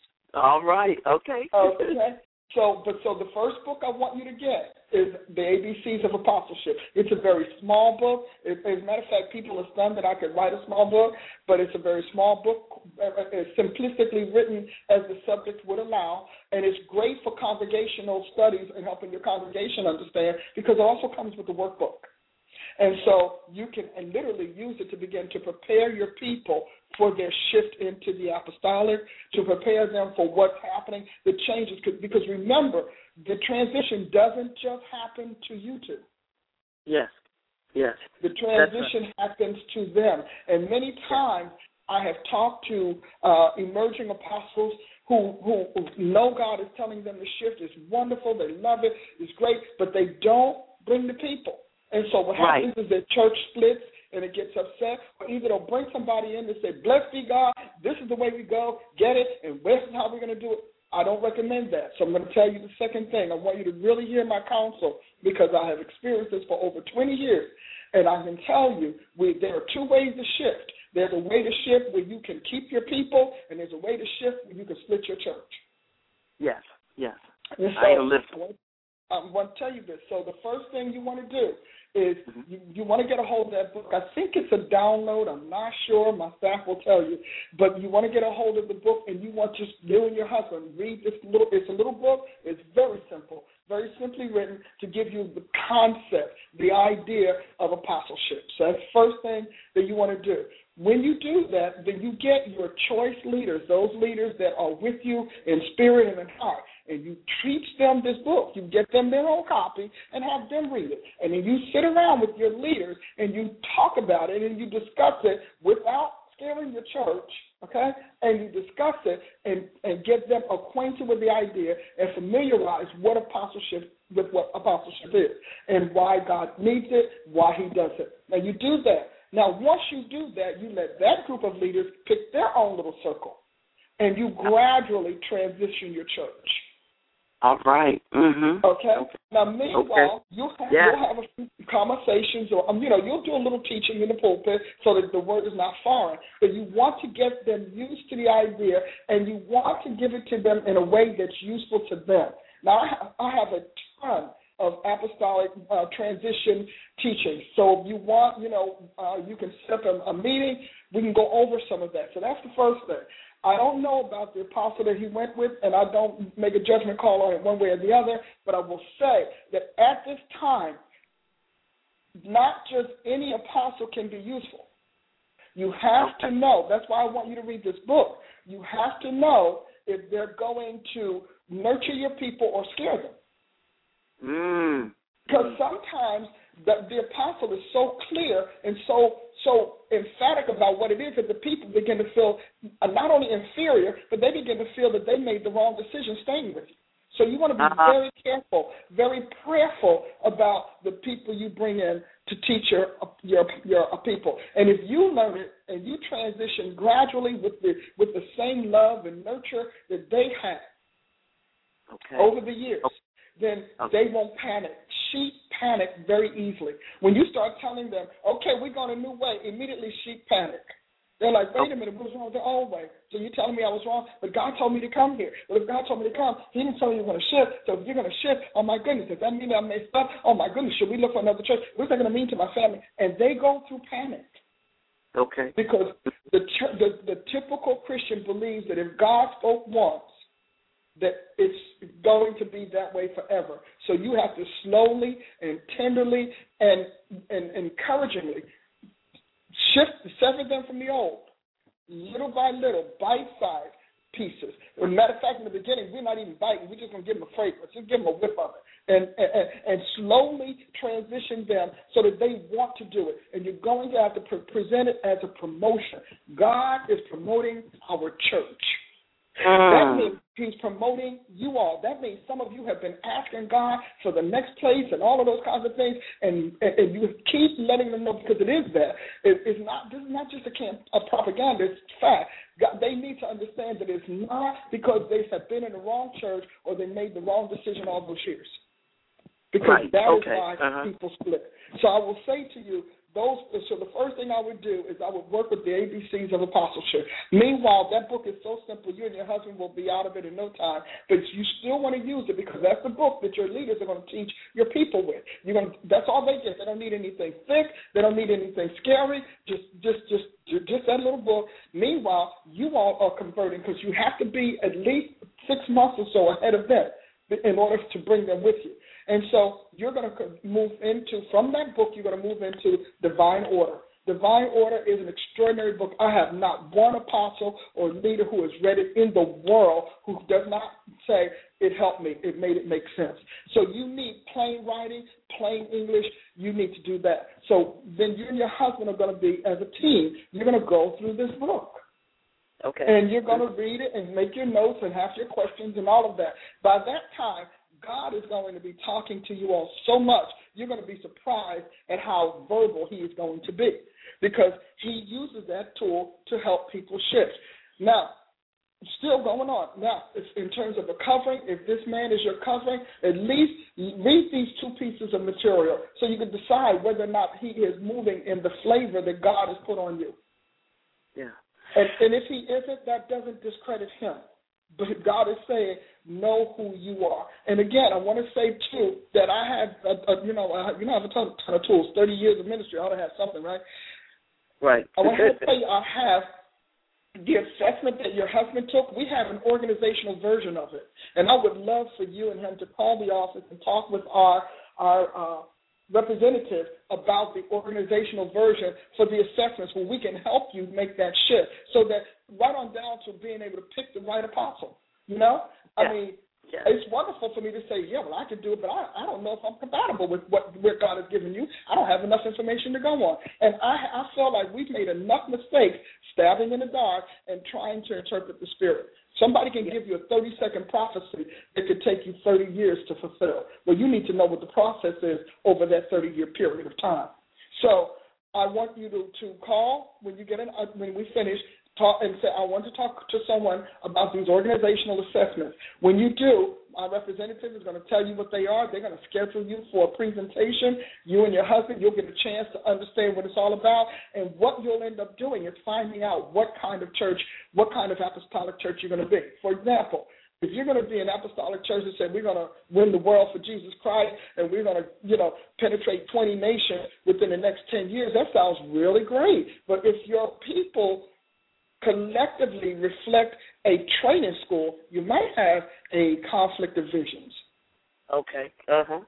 All right. Okay. okay. So, but so the first book I want you to get is the A B Cs of Apostleship. It's a very small book. It, as a matter of fact, people are stunned that I could write a small book, but it's a very small book. It's simplistically written as the subject would allow, and it's great for congregational studies and helping your congregation understand, because it also comes with the workbook. And so you can and literally use it to begin to prepare your people for their shift into the apostolic, to prepare them for what's happening, the changes. Because remember, the transition doesn't just happen to you two. Yes, yes. The transition right. happens to them. And many times I have talked to uh, emerging apostles who, who know God is telling them to shift. It's wonderful. They love it. It's great. But they don't bring the people. And so what happens right. is that church splits and it gets upset, or either they'll bring somebody in and say, blessed be God, this is the way we go, get it, and this is how we're going to do it. I don't recommend that. So I'm going to tell you the second thing. I want you to really hear my counsel, because I have experienced this for over twenty years. And I can tell you we, there are two ways to shift. There's a way to shift where you can keep your people, and there's a way to shift where you can split your church. Yes, yes. So, I am listening. I want to tell you this. So the first thing you want to do is you, you want to get a hold of that book. I think it's a download. I'm not sure. My staff will tell you. But you want to get a hold of the book, and you want just you and your husband read this little. It's a little book. It's very simple, very simply written to give you the concept, the idea of apostleship. So that's the first thing that you want to do. When you do that, then you get your choice leaders, those leaders that are with you in spirit and in heart, and you teach them this book. You get them their own copy and have them read it. And then you sit around with your leaders and you talk about it and you discuss it without scaring your church, okay? And you discuss it and, and get them acquainted with the idea and familiarize what apostleship with what apostleship is and why God needs it, why he does it. Now, you do that. Now, once you do that, you let that group of leaders pick their own little circle, and you gradually transition your church. All right. Mm-hmm. Okay? Now, meanwhile, okay. you'll, have, yeah. you'll have a few conversations, or, um, you know, you'll do a little teaching in the pulpit so that the word is not foreign. But you want to get them used to the idea, and you want to give it to them in a way that's useful to them. Now, I have, I have a ton of apostolic uh, transition teaching. So if you want, you know, uh, you can set up a, a meeting. We can go over some of that. So that's the first thing. I don't know about the apostle that he went with, and I don't make a judgment call on it one way or the other, but I will say that at this time, not just any apostle can be useful. You have to know. That's why I want you to read this book. You have to know if they're going to nurture your people or scare them. Mm. Because sometimes the, the apostle is so clear and so so emphatic about what it is that the people begin to feel uh, not only inferior, but they begin to feel that they made the wrong decision staying with you. So you want to be uh-huh. very careful, very prayerful about the people you bring in to teach your your your people. And if you learn it and you transition gradually with the with the same love and nurture that they had okay. over the years, okay. then okay. they won't panic. Sheep panic very easily. When you start telling them, okay, we're going a new way, immediately sheep panic. They're like, wait a minute, what's wrong with the old way? So you're telling me I was wrong, but God told me to come here. Well, if God told me to come, he didn't tell me you're going to shift. So if you're going to shift, oh, my goodness, does that mean that I messed up? Oh, my goodness, should we look for another church? What's that going to mean to my family? And they go through panic. Okay. Because the, the, the typical Christian believes that if God spoke once, that it's going to be that way forever. So you have to slowly and tenderly and, and encouragingly shift, sever them from the old, little by little, bite-sized pieces. As a matter of fact, in the beginning, we're not even biting. We're just going to give them a fragrance. Just give them a whiff of it. And, and, and slowly transition them so that they want to do it. And you're going to have to pre- present it as a promotion. God is promoting our church. Mm. That means he's promoting you all. That means some of you have been asking God for the next place and all of those kinds of things, and, and, and you keep letting them know because it is there. It, it's not. This is not just a, camp, a propaganda. It's fact. God, they need to understand that it's not because they have been in the wrong church or they made the wrong decision all those years. Because right. that okay. is why uh-huh. people split. So I will say to you, Those, so the first thing I would do is I would work with the A B Cs of apostleship. Meanwhile, that book is so simple, you and your husband will be out of it in no time, but you still want to use it because that's the book that your leaders are going to teach your people with. You're going to, that's all they get. They don't need anything thick. They don't need anything scary. Just, just, just, just that little book. Meanwhile, you all are converting because you have to be at least six months or so ahead of them in order to bring them with you. And so you're going to move into, from that book, you're going to move into Divine Order. Divine Order is an extraordinary book. I have not one apostle or leader who has read it in the world who does not say, it helped me, it made it make sense. So you need plain writing, plain English. You need to do that. So then you and your husband are going to be, as a team, you're going to go through this book. Okay. And you're going to read it and make your notes and have your questions and all of that. By that time, God is going to be talking to you all so much, you're going to be surprised at how verbal he is going to be because he uses that tool to help people shift. Now, still going on. Now, in terms of a covering, if this man is your covering, at least read these two pieces of material so you can decide whether or not he is moving in the flavor that God has put on you. Yeah. And, and if he isn't, that doesn't discredit him. But God is saying, know who you are. And again, I want to say, too, that I have, a, a, you know, I, you know, I have a ton, ton of tools, thirty years of ministry. I ought to have something, right? Right. I want to tell you, I have the assessment that your husband took. We have an organizational version of it. And I would love for you and him to call the office and talk with our, our uh, representative about the organizational version for the assessments where we can help you make that shift so that right on down to being able to pick the right apostle, you know? Yeah. I mean, yeah. It's wonderful for me to say, yeah, well, I could do it, but I, I don't know if I'm compatible with what, what God has given you. I don't have enough information to go on. And I, I feel like we've made enough mistakes stabbing in the dark and trying to interpret the Spirit. Somebody can give you a thirty-second prophecy that could take you thirty years to fulfill. Well, you need to know what the process is over that thirty-year period of time. So I want you to, to call when you get in, uh, when we finish, talk and say, I want to talk to someone about these organizational assessments. When you do, our representative is going to tell you what they are. They're going to schedule you for a presentation. You and your husband, you'll get a chance to understand what it's all about. And what you'll end up doing is finding out what kind of church, what kind of apostolic church you're going to be. For example, if you're going to be an apostolic church that said we're going to win the world for Jesus Christ and we're going to, you know, penetrate twenty nations within the next ten years, that sounds really great. But if your people collectively reflect a training school, you might have a conflict of visions. Okay. Uh-huh.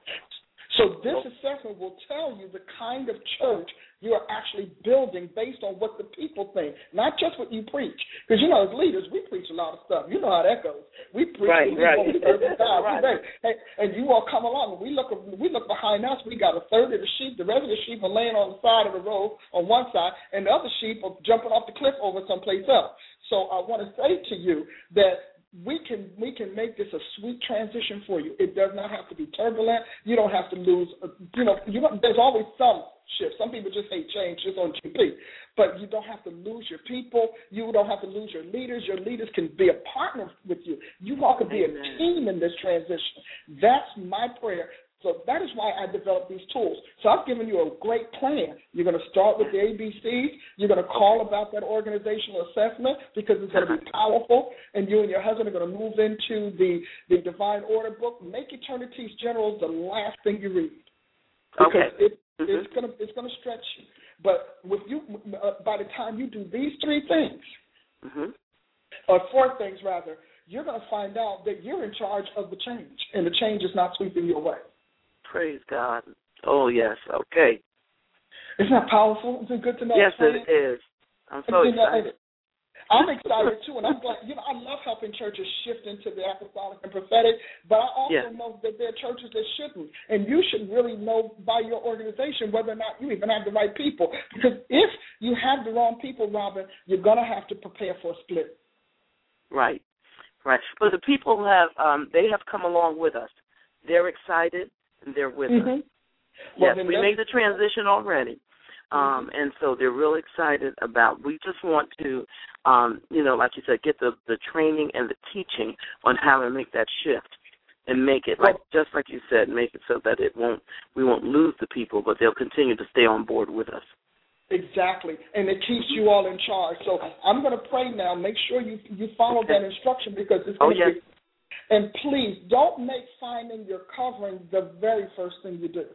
So this assessment will tell you the kind of church you are actually building based on what the people think, not just what you preach. Because, you know, as leaders, we preach a lot of stuff. You know how that goes. We preach right, right. we God. right. And, and you all come along, and we look we look behind us. We got a third of the sheep. The rest of the sheep are laying on the side of the road on one side, and the other sheep are jumping off the cliff over someplace else. So I want to say to you that we can we can make this a sweet transition for you. It does not have to be turbulent. You don't have to lose. You know, you know there's always some shift. Some people just hate change just on G P, but you don't have to lose your people. You don't have to lose your leaders. Your leaders can be a partner with you. You all can be Amen. a team in this transition. That's my prayer. So that is why I developed these tools. So I've given you a great plan. You're going to start with the A B Cs. You're going to call about that organizational assessment because it's going to be powerful. And you and your husband are going to move into the, the Divine Order book. Make Eternity's Generals the last thing you read. Because okay. it, it's going to it's going to stretch you. But with you, uh, by the time you do these three things, mm-hmm. or four things rather, you're going to find out that you're in charge of the change, and the change is not sweeping you away. Praise God. Oh, yes. Okay. Isn't that powerful? Isn't it good to know? Yes, it is. I'm so you know, excited. I'm excited, too, and I'm glad. You know, I love helping churches shift into the apostolic and prophetic, but I also yes. know that there are churches that shouldn't, and you should really know by your organization whether or not you even have the right people, because if you have the wrong people, Robin, you're going to have to prepare for a split. Right, right. But the people have, um, they have come along with us. They're excited. And they're with mm-hmm. us. Well, yes, we made the transition already. Um, mm-hmm. and so they're real excited about, we just want to, um, you know, like you said, get the, the training and the teaching on how to make that shift and make it, like just like you said, make it so that it won't, we won't lose the people, but they'll continue to stay on board with us. Exactly, and it keeps you all in charge. So I'm going to pray now. Make sure you, you follow okay. that instruction because it's oh, going to yes. be. And please, don't make finding your covering the very first thing you do.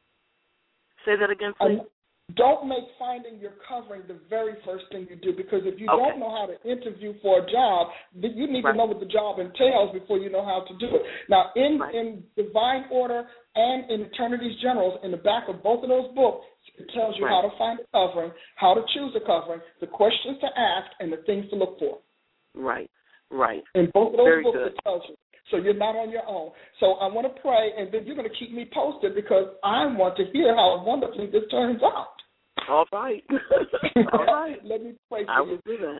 Say that again, please. Um, don't make finding your covering the very first thing you do, because if you okay. don't know how to interview for a job, you need right. to know what the job entails before you know how to do it. Now, in, right. in Divine Order and in Eternity's Generals, in the back of both of those books, it tells you right. how to find a covering, how to choose a covering, the questions to ask, and the things to look for. Right, right. In both of those Very books, good. it tells you. So you're not on your own. So I want to pray, and then you're going to keep me posted because I want to hear how wonderfully this turns out. All right. All right. Let me pray for I you. will do that.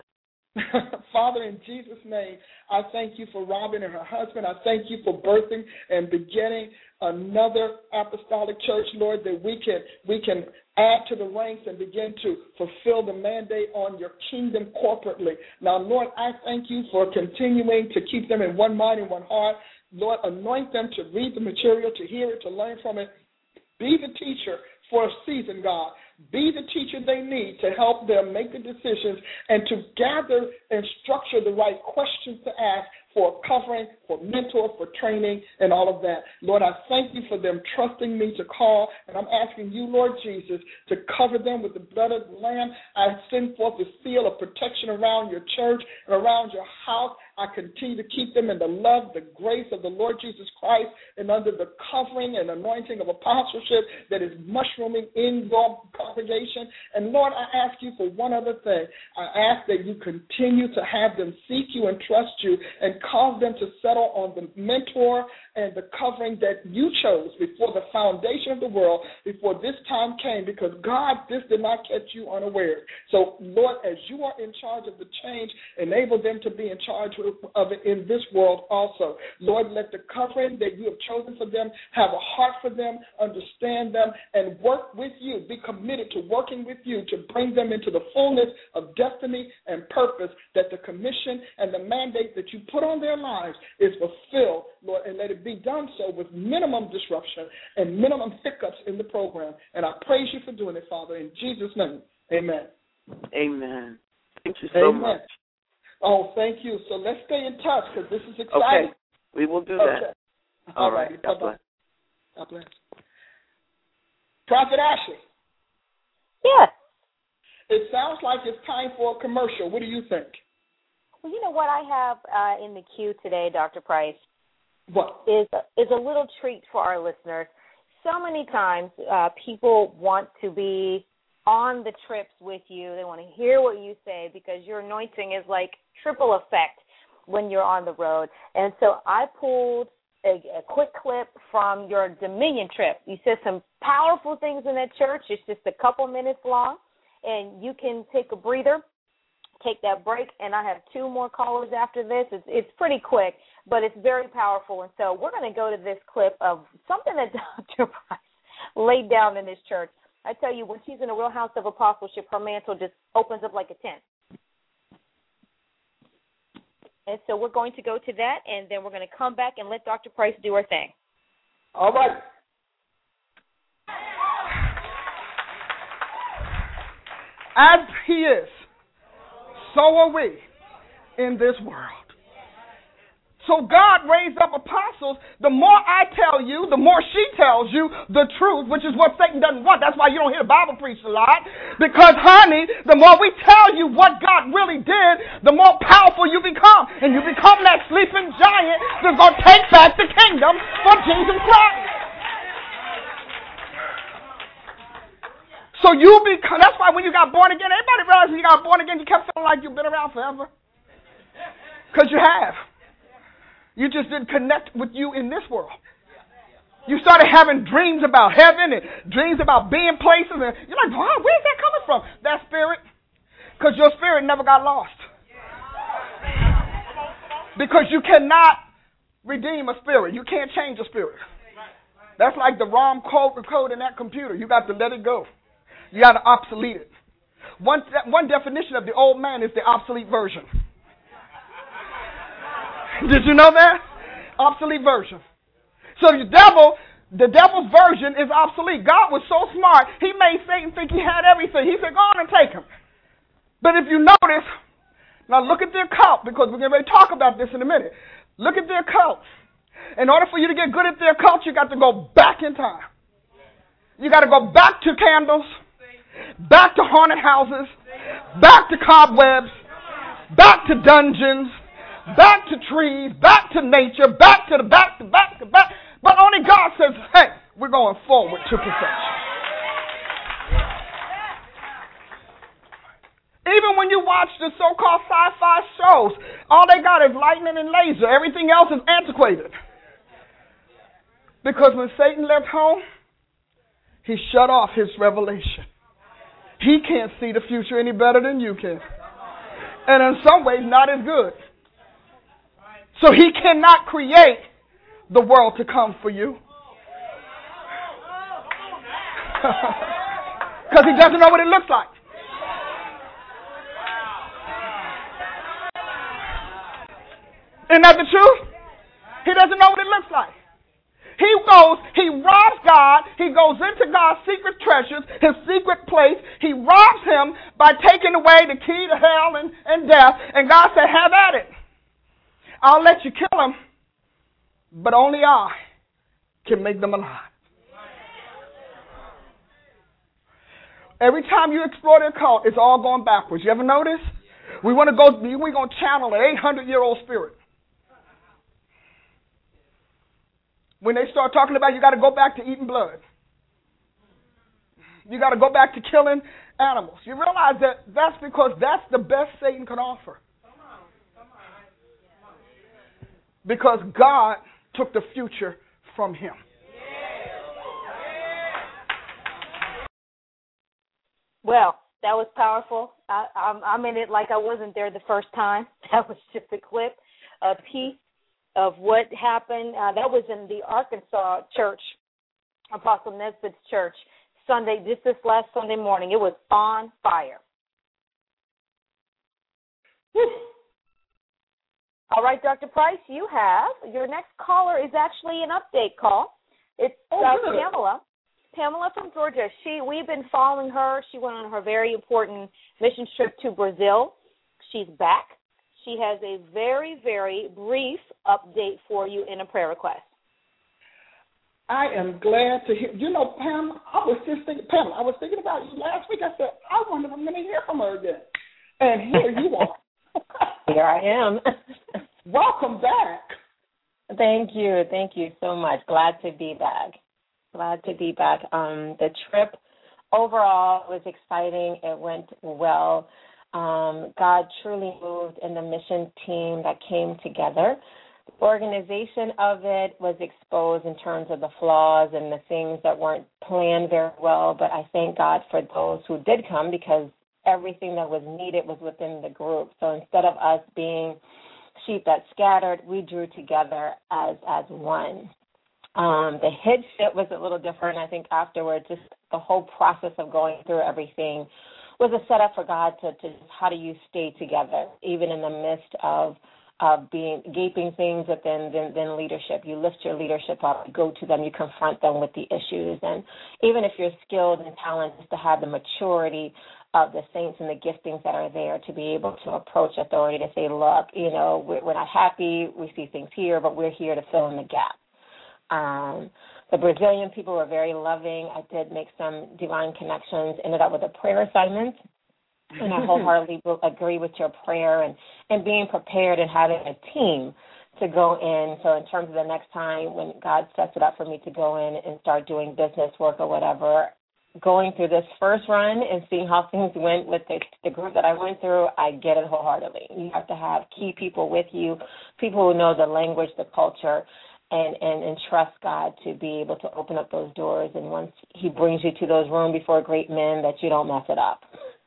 Father, in Jesus' name, I thank you for Robin and her husband. I thank you for birthing and beginning another apostolic church, Lord, that we can we can add to the ranks and begin to fulfill the mandate on your kingdom corporately. Now, Lord, I thank you for continuing to keep them in one mind and one heart. Lord, anoint them to read the material, to hear it, to learn from it. Be the teacher for a season, God. Be the teacher they need to help them make the decisions and to gather and structure the right questions to ask for covering, for mentor, for training, and all of that. Lord, I thank you for them trusting me to call, and I'm asking you, Lord Jesus, to cover them with the blood of the Lamb. I send forth the seal of protection around your church and around your house. I continue to keep them in the love, the grace of the Lord Jesus Christ, and under the covering and anointing of apostleship that is mushrooming in your congregation. And Lord, I ask you for one other thing. I ask that you continue to have them seek you and trust you and cause them to settle on the mentor and the covering that you chose before the foundation of the world, before this time came, because, God, this did not catch you unaware. So, Lord, as you are in charge of the change, enable them to be in charge of it in this world also. Lord, let the covering that you have chosen for them have a heart for them, understand them, and work with you. Be committed committed to working with you to bring them into the fullness of destiny and purpose, that the commission and the mandate that you put on their lives is fulfilled, Lord, and let it be done so with minimum disruption and minimum hiccups in the program. And I praise you for doing it, Father, in Jesus' name. Amen. Amen. Thank you so Amen. much. Oh, thank you. So let's stay in touch because this is exciting. Okay, we will do okay. that. All, All right. right. God bless. God bless. Prophet Ashley. Yes. It sounds like it's time for a commercial. What do you think? Well, you know what I have uh, in the queue today, Doctor Price? What? Is, is a little treat for our listeners. So many times uh, people want to be on the trips with you. They want to hear what you say because your anointing is like triple effect when you're on the road. And so I pulled a, a quick clip from your Dominion trip. You said some powerful things in that church. It's just a couple minutes long, and you can take a breather, take that break, and I have two more callers after this. It's, it's pretty quick, but it's very powerful. And so we're going to go to this clip of something that Doctor Price laid down in this church. I tell you, when she's in a real house of apostleship, her mantle just opens up like a tent. And so we're going to go to that, and then we're going to come back and let Doctor Price do her thing. All right. As he is, so are we in this world. So God raised up apostles. The more I tell you, the more she tells you the truth, which is what Satan doesn't want. That's why you don't hear the Bible preached a lot. Because, honey, the more we tell you what God really did, the more powerful you become. And you become that sleeping giant that's going to take back the kingdom for Jesus Christ. So you become, that's why when you got born again, everybody realizes when you got born again, you kept feeling like you've been around forever. Because you have. You just didn't connect with you in this world. You started having dreams about heaven and dreams about being places. And you're like, wow, where's that coming from? That spirit. Because your spirit never got lost. Because you cannot redeem a spirit. You can't change a spirit. That's like the ROM code, code in that computer. You got to let it go. You got to obsolete it. One, one definition of the old man is the obsolete version. Did you know that? Obsolete version. So the devil, the devil's version is obsolete. God was so smart, he made Satan think he had everything. He said, go on and take him. But if you notice, now look at their cult, because we're going to talk about this in a minute. Look at their cult. In order for you to get good at their cult, you got to go back in time. You got to go back to candles, back to haunted houses, back to cobwebs, back to dungeons, back to trees, back to nature, back to the back to back to back. But only God says, hey, we're going forward to perfection. Even when you watch the so-called sci-fi shows, all they got is lightning and laser. Everything else is antiquated. Because when Satan left home, he shut off his revelation. He can't see the future any better than you can. And in some ways, not as good. So he cannot create the world to come for you. Because he doesn't know what it looks like. Isn't that the truth? He doesn't know what it looks like. He goes, he robs God, he goes into God's secret treasures, his secret place. He robs him by taking away the key to hell and, and death. And God said, have at it. I'll let you kill them, but only I can make them alive. Every time you explore their cult, it's all going backwards. You ever notice? We want to go, we're going to channel an eight hundred year old spirit. When they start talking about you got to go back to eating blood. You got to go back to killing animals. You realize that that's because that's the best Satan can offer. Because God took the future from him. Well, that was powerful. I, I'm, I'm in it like I wasn't there the first time. That was just a clip, a piece of what happened. Uh, that was in the Arkansas church, Apostle Nesbitt's church. Sunday, just this last Sunday morning. It was on fire. Whew. All right, Doctor Price, you have, your next caller is actually an update call. It's oh, uh, Pamela. Pamela from Georgia. She, we've been following her. She went on her very important mission trip to Brazil. She's back. She has a very, very brief update for you in a prayer request. I am glad to hear. You know, Pam, I was just thinking, Pam, I was thinking about you last week. I said, I wonder if I'm going to hear from her again. And here you are. Here I am. Welcome back. Thank you. Thank you so much. Glad to be back. Glad to be back. Um, the trip overall was exciting. It went well. Um, God truly moved in the mission team that came together. The organization of it was exposed in terms of the flaws and the things that weren't planned very well, but I thank God for those who did come because everything that was needed was within the group. So instead of us being sheep that scattered, we drew together as as one. Um, the headset was a little different. I think afterwards, just the whole process of going through everything was a setup for God to, to how do you stay together, even in the midst of of being gaping things within then, then leadership. You lift your leadership up, you go to them, you confront them with the issues. And even if you're skilled and talented, to have the maturity of the saints and the giftings that are there to be able to approach authority to say, look, you know, we're, we're not happy, we see things here, but we're here to fill in the gap. Um, the Brazilian people were very loving. I did make some divine connections, ended up with a prayer assignment. And I wholeheartedly agree with your prayer and, and being prepared and having a team to go in. So in terms of the next time when God sets it up for me to go in and start doing business work or whatever, going through this first run and seeing how things went with the, the group that I went through, I get it wholeheartedly. You have to have key people with you, people who know the language, the culture, and, and, and trust God to be able to open up those doors. And once he brings you to those rooms before great men, that you don't mess it up.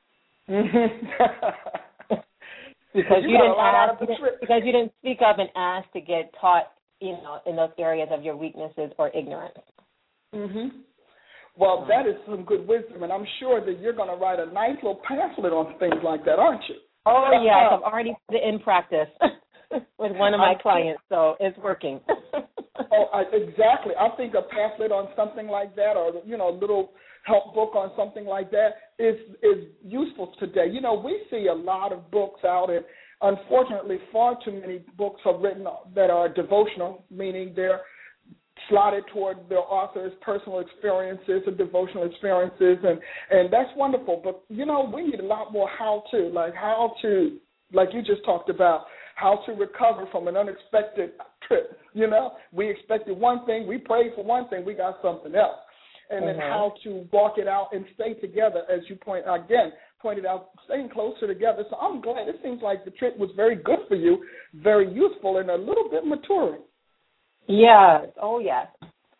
because you, you didn't ask, because you didn't speak up and ask to get taught, you know, in those areas of your weaknesses or ignorance. Mhm. Well, that is some good wisdom, and I'm sure that you're going to write a nice little pamphlet on things like that, aren't you? Oh yes, I've already put it in practice with one of my clients, so it's working. Oh, I, exactly. I think a pamphlet on something like that, or you know, a little help book on something like that is is useful today. You know, we see a lot of books out, and unfortunately, far too many books are written that are devotional, meaning they're slotted toward their author's personal experiences or devotional experiences, and, and that's wonderful. But, you know, we need a lot more how-to, like how to, like you just talked about, how to recover from an unexpected trip. You know, we expected one thing, we prayed for one thing, we got something else. And mm-hmm. then how to walk it out and stay together, as you point again pointed out, staying closer together. So I'm glad. It seems like the trip was very good for you, very useful, and a little bit maturing. Yeah. Oh, yes.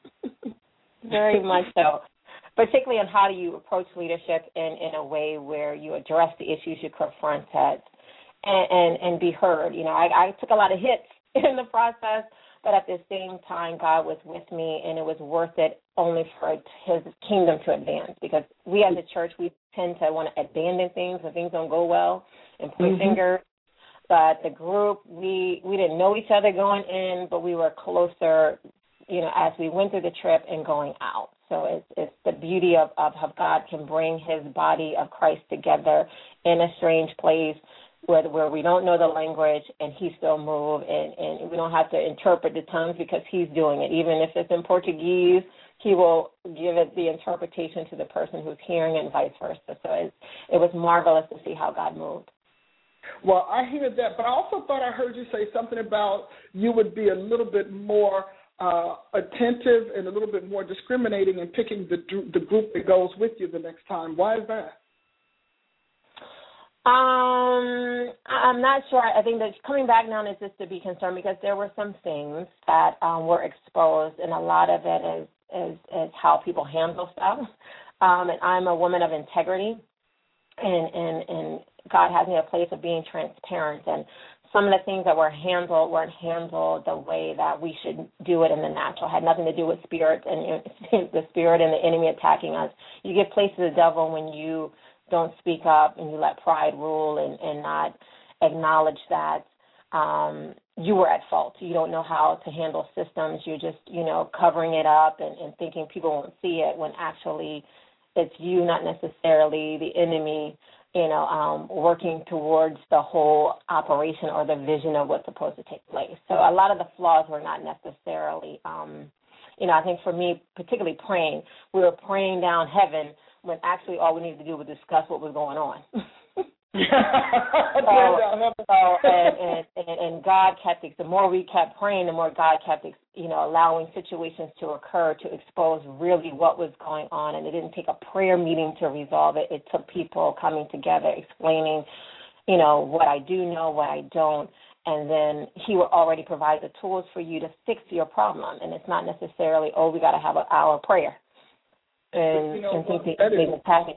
Very much so. Particularly on how do you approach leadership in, in a way where you address the issues you confront and, and, and be heard. You know, I, I took a lot of hits in the process, but at the same time, God was with me, and it was worth it only for his kingdom to advance, because we as a church, we tend to want to abandon things when things don't go well and point mm-hmm. fingers. But the group, we, we didn't know each other going in, but we were closer, you know, as we went through the trip and going out. So it's, it's the beauty of, of how God can bring his body of Christ together in a strange place where, where we don't know the language and he still moves, and, and we don't have to interpret the tongues because he's doing it. Even if it's in Portuguese, he will give it the interpretation to the person who's hearing it and vice versa. So it, it was marvelous to see how God moved. Well, I hear that, but I also thought I heard you say something about you would be a little bit more uh, attentive and a little bit more discriminating in picking the the group that goes with you the next time. Why is that? Um, I'm not sure. I think that coming back now is just to be concerned, because there were some things that um, were exposed, and a lot of it is, is, is how people handle stuff. Um, and I'm a woman of integrity, and, and, and God has me in a place of being transparent. And some of the things that were handled weren't handled the way that we should do it in the natural. It had nothing to do with spirit and the spirit and the enemy attacking us. You give place to the devil when you don't speak up and you let pride rule and, and not acknowledge that um, you were at fault. You don't know how to handle systems. You're just, you know, covering it up and, and thinking people won't see it when actually it's you, not necessarily the enemy, you know, um, working towards the whole operation or the vision of what's supposed to take place. So a lot of the flaws were not necessarily, um, you know, I think for me, particularly praying, we were praying down heaven when actually all we needed to do was discuss what was going on. so, so and, and, and God kept, the more we kept praying, the more God kept, you know, allowing situations to occur to expose really what was going on. And it didn't take a prayer meeting to resolve it. It took people coming together, explaining, you know, what I do know, what I don't. And then he will already provide the tools for you to fix your problem. And it's not necessarily, oh, we got to have an hour of prayer. And, you know, and think that is,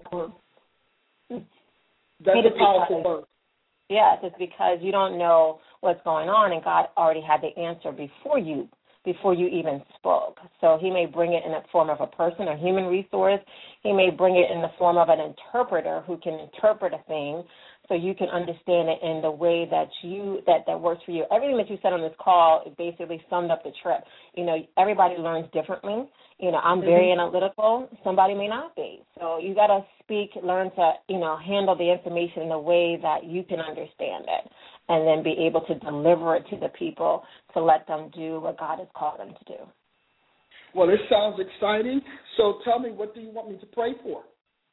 that's a powerful word. Yes, it's because you don't know what's going on, and God already had the answer before you, before you even spoke. So he may bring it in the form of a person, a human resource. He may bring it in the form of an interpreter who can interpret a thing so you can understand it in the way that you that, that works for you. Everything that you said on this call basically summed up the trip. You know, everybody learns differently. You know, I'm very mm-hmm. analytical. Somebody may not be. So you got to speak, learn to, you know, handle the information in a way that you can understand it and then be able to deliver it to the people to let them do what God has called them to do. Well, this sounds exciting. So tell me, what do you want me to pray for?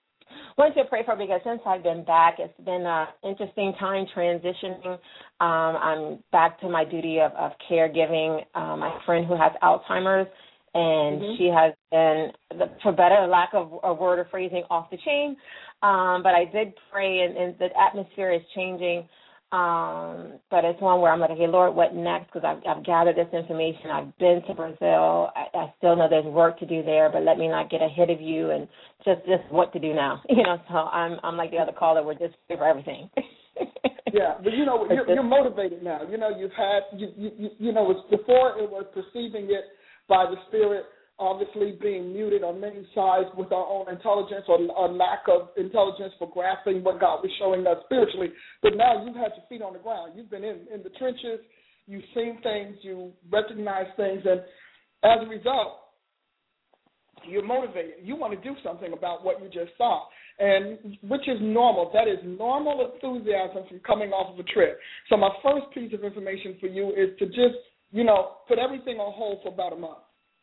I want to pray for, because since I've been back, it's been an interesting time transitioning. Um, I'm back to my duty of, of caregiving. Um, my friend who has Alzheimer's, and mm-hmm. she has been, for better lack of a word or phrasing, off the chain. Um, but I did pray, and, and the atmosphere is changing. Um, but it's one where I'm like, okay, Lord, what next? Because I've, I've gathered this information. I've been to Brazil. I, I still know there's work to do there, but let me not get ahead of you and just, just what to do now. You know, so I'm I'm like the other caller. We're just here for everything. Yeah, but you know, you're, you're motivated now. You know, you've had, you, you, you know, it's before it was perceiving it by the Spirit, obviously being muted on many sides with our own intelligence or, or lack of intelligence for grasping what God was showing us spiritually. But now you've had your feet on the ground. You've been in, in the trenches. You've seen things. You recognize things. And as a result, you're motivated. You want to do something about what you just saw, and which is normal. That is normal enthusiasm from coming off of a trip. So my first piece of information for you is to just, you know, put everything on hold for about a month.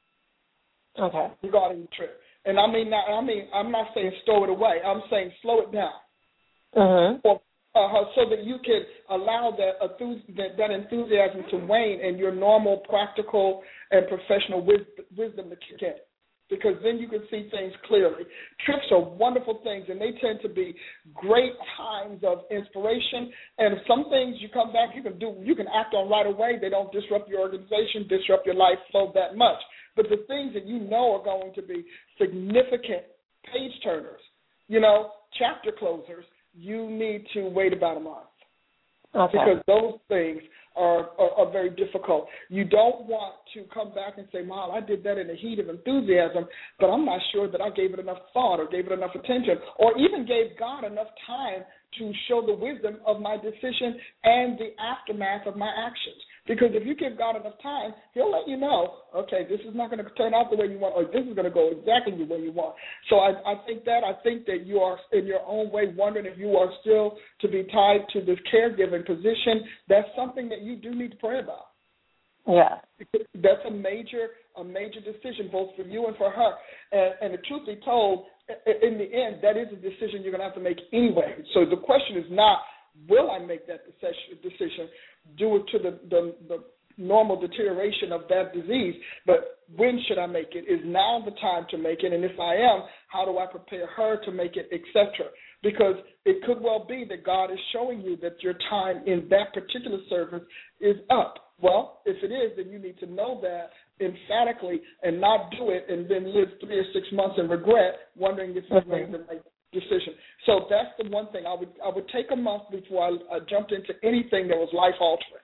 Okay. Regarding the trip, and I mean, not, I mean, I'm not saying stow it away. I'm saying slow it down, uh-huh. or, uh, so that you can allow that, that that enthusiasm to wane and your normal, practical, and professional wisdom to kick in. Because then you can see things clearly. Trips are wonderful things, and they tend to be great times of inspiration. And some things you come back, you can do, you can act on right away. They don't disrupt your organization, disrupt your life flow that much. But the things that you know are going to be significant page turners, you know, chapter closers, you need to wait about a month. Okay. Because those things are, are, are very difficult. You don't want to come back and say, Mom, I did that in the heat of enthusiasm, but I'm not sure that I gave it enough thought or gave it enough attention or even gave God enough time to show the wisdom of my decision and the aftermath of my actions. Because if you give God enough time, he'll let you know, okay, this is not going to turn out the way you want, or this is going to go exactly the way you want. So I, I think that I think that you are in your own way wondering if you are still to be tied to this caregiving position. That's something that you do need to pray about. Yeah. Because that's a major a major decision both for you and for her. And, and the truth be told, in the end, that is a decision you're going to have to make anyway. So the question is not, will I make that decision due to the, the, the normal deterioration of that disease, but when should I make it? Is now the time to make it? And if I am, how do I prepare her to make it, et cetera? Because it could well be that God is showing you that your time in that particular service is up. Well, if it is, then you need to know that emphatically and not do it and then live three or six months in regret, wondering if you made the right decision. So that's the the one thing. I would I would take a month before I, I jumped into anything that was life altering,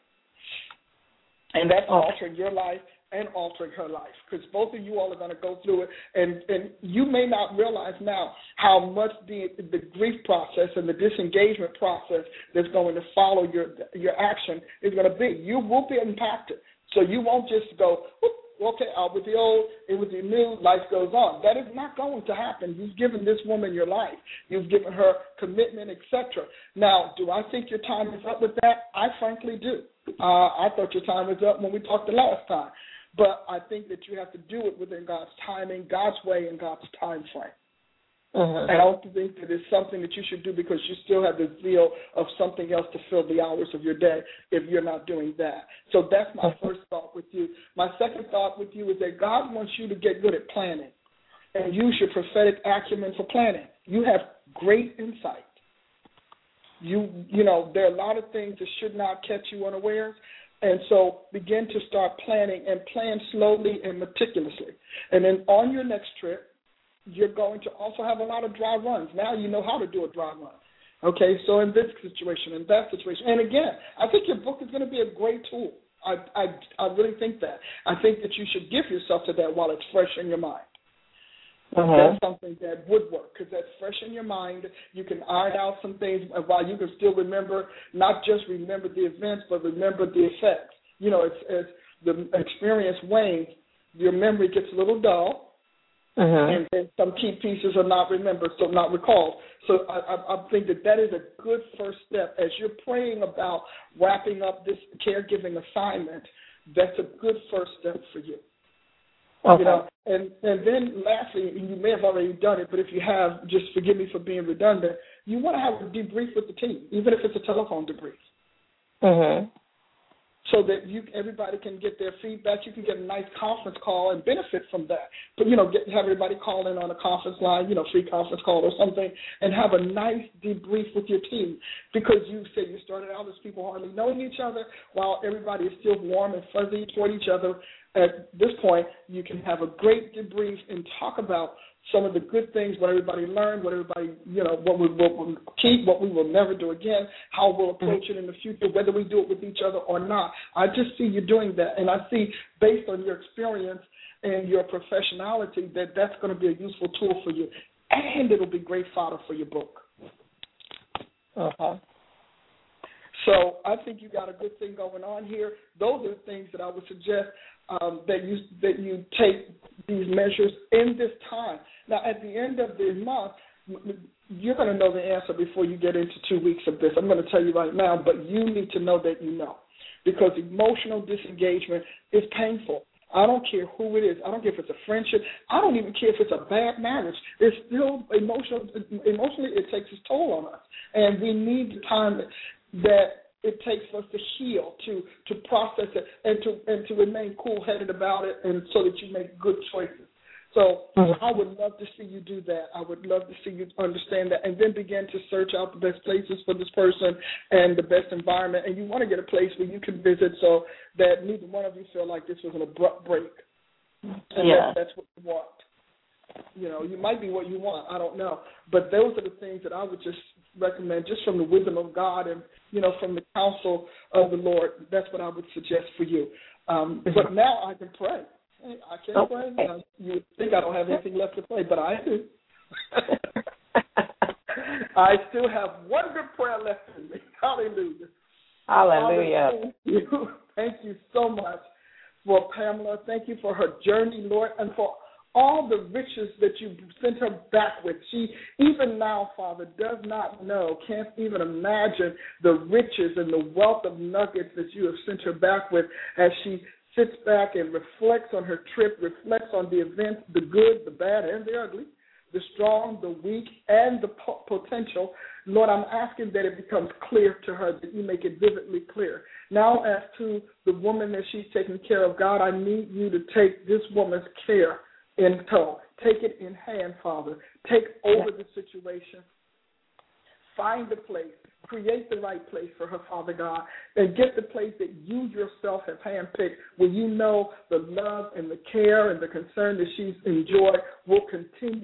and that's altering your life and altering her life, because both of you all are going to go through it, and, and you may not realize now how much the the grief process and the disengagement process that's going to follow your your action is going to be. You will be impacted, so you won't just go, okay, out with the old, in with the new, life goes on. That is not going to happen. You've given this woman your life. You've given her commitment, et cetera. Now, do I think your time is up with that? I frankly do. Uh, I thought your time was up when we talked the last time. But I think that you have to do it within God's timing, God's way, and God's time frame. Uh-huh. And I don't think that it's something that you should do because you still have the zeal of something else to fill the hours of your day if you're not doing that. So that's my uh-huh. first thought with you. My second thought with you is that God wants you to get good at planning and use your prophetic acumen for planning. You have great insight. You, you know, there are a lot of things that should not catch you unawares. And so begin to start planning and plan slowly and meticulously. And then on your next trip, you're going to also have a lot of dry runs. Now you know how to do a dry run. Okay, so in this situation, in that situation. And again, I think your book is going to be a great tool. I, I, I really think that. I think that you should give yourself to that while it's fresh in your mind. Uh-huh. That's something that would work because that's fresh in your mind. You can iron out some things while you can still remember, not just remember the events, but remember the effects. You know, it's, as the experience wanes, your memory gets a little dull, uh-huh. and then some key pieces are not remembered, so not recalled. So I, I, I think that that is a good first step. As you're praying about wrapping up this caregiving assignment, that's a good first step for you. Okay. You know, and, and then lastly, you may have already done it, but if you have, just forgive me for being redundant, you want to have a debrief with the team, even if it's a telephone debrief. Uh-huh. So that you everybody can get their feedback. You can get a nice conference call and benefit from that. But, you know, get, have everybody call in on a conference line, you know, free conference call or something, and have a nice debrief with your team. Because you say you started out as people hardly knowing each other, while everybody is still warm and fuzzy toward each other. At this point, you can have a great debrief and talk about some of the good things, what everybody learned, what everybody, you know, what we will keep, what we will never do again, how we'll approach it in the future, whether we do it with each other or not. I just see you doing that, and I see, based on your experience and your professionality, that that's going to be a useful tool for you, and it'll be great fodder for your book. Uh-huh. So I think you got a good thing going on here. Those are the things that I would suggest um, that you that you take these measures in this time. Now, at the end of the month, you're going to know the answer before you get into two weeks of this. I'm going to tell you right now, but you need to know that you know, because emotional disengagement is painful. I don't care who it is. I don't care if it's a friendship. I don't even care if it's a bad marriage. It's still emotional. Emotionally, it takes its toll on us, and we need the time that, that it takes us to heal, to to process it, and to and to remain cool-headed about it, and so that you make good choices. So mm-hmm. I would love to see you do that. I would love to see you understand that, and then begin to search out the best places for this person and the best environment. And you want to get a place where you can visit so that neither one of you feel like this was an abrupt break. And yeah. that, that's what you want. You know, you might be what you want. I don't know. But those are the things that I would just recommend, just from the wisdom of God and, you know, from the counsel of the Lord. That's what I would suggest for you. Um, but now I can pray. I can't okay. pray. Uh, you would think I don't have anything left to pray, but I do. I still have one good prayer left in me. Hallelujah. Hallelujah. Thank you. Thank you so much for Pamela. Thank you for her journey, Lord, and for all the riches that you sent her back with. She, even now, Father, does not know, can't even imagine the riches and the wealth of nuggets that you have sent her back with as she sits back and reflects on her trip, reflects on the events, the good, the bad, and the ugly, the strong, the weak, and the po- potential. Lord, I'm asking that it becomes clear to her, that you make it vividly clear. Now, as to the woman that she's taking care of, God, I need you to take this woman's care in tow. Take it in hand, Father. Take over the situation. Find the place. Create the right place for her, Father God, and get the place that you yourself have handpicked, where you know the love and the care and the concern that she's enjoyed will continue.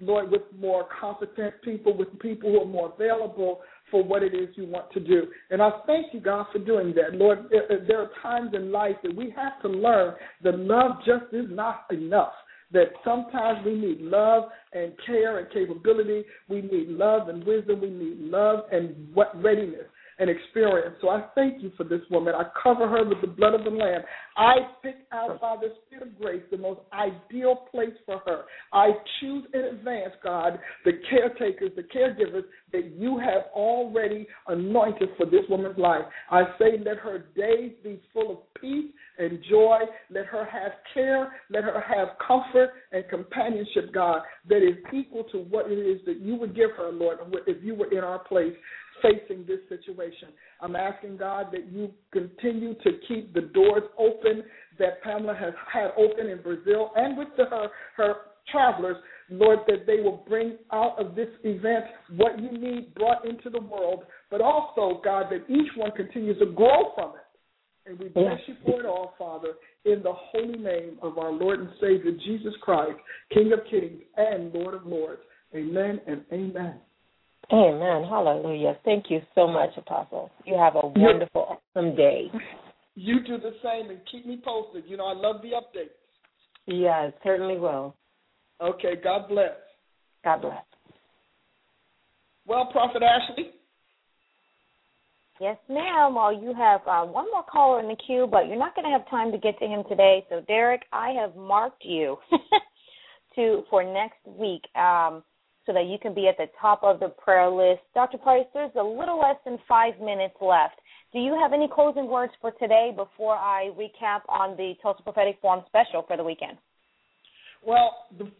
Lord, with more competent people, with people who are more available for what it is you want to do. And I thank you, God, for doing that. Lord, there are times in life that we have to learn that love just is not enough, that sometimes we need love and care and capability. We need love and wisdom. We need love and readiness and experience. So I thank you for this woman. I cover her with the blood of the Lamb. I pick out by the Spirit of grace the most ideal place for her. I choose in advance, God, the caretakers, the caregivers that you have already anointed for this woman's life. I say let her days be full of peace and joy. Let her have care. Let her have comfort and companionship, God, that is equal to what it is that you would give her, Lord, if you were in our place facing this situation. I'm asking, God, that you continue to keep the doors open that Pamela has had open in Brazil and with the, her, her travelers, Lord, that they will bring out of this event what you need brought into the world, but also, God, that each one continues to grow from it. And we bless you for it all, Father, in the holy name of our Lord and Savior, Jesus Christ, King of kings and Lord of lords. Amen and amen. Amen. Hallelujah. Thank you so much, Apostle. You have a wonderful, awesome day. You do the same and keep me posted. You know, I love the updates. Yes, certainly will. Okay, God bless. God bless. Well, Prophet Ashley. Yes, ma'am. Well, you have uh, one more caller in the queue, but you're not going to have time to get to him today. So, Derek, I have marked you to for next week. Um, so that you can be at the top of the prayer list. Doctor Price, there's a little less than five minutes left. Do you have any closing words for today before I recap on the Tulsa Prophetic Forum special for the weekend? Well,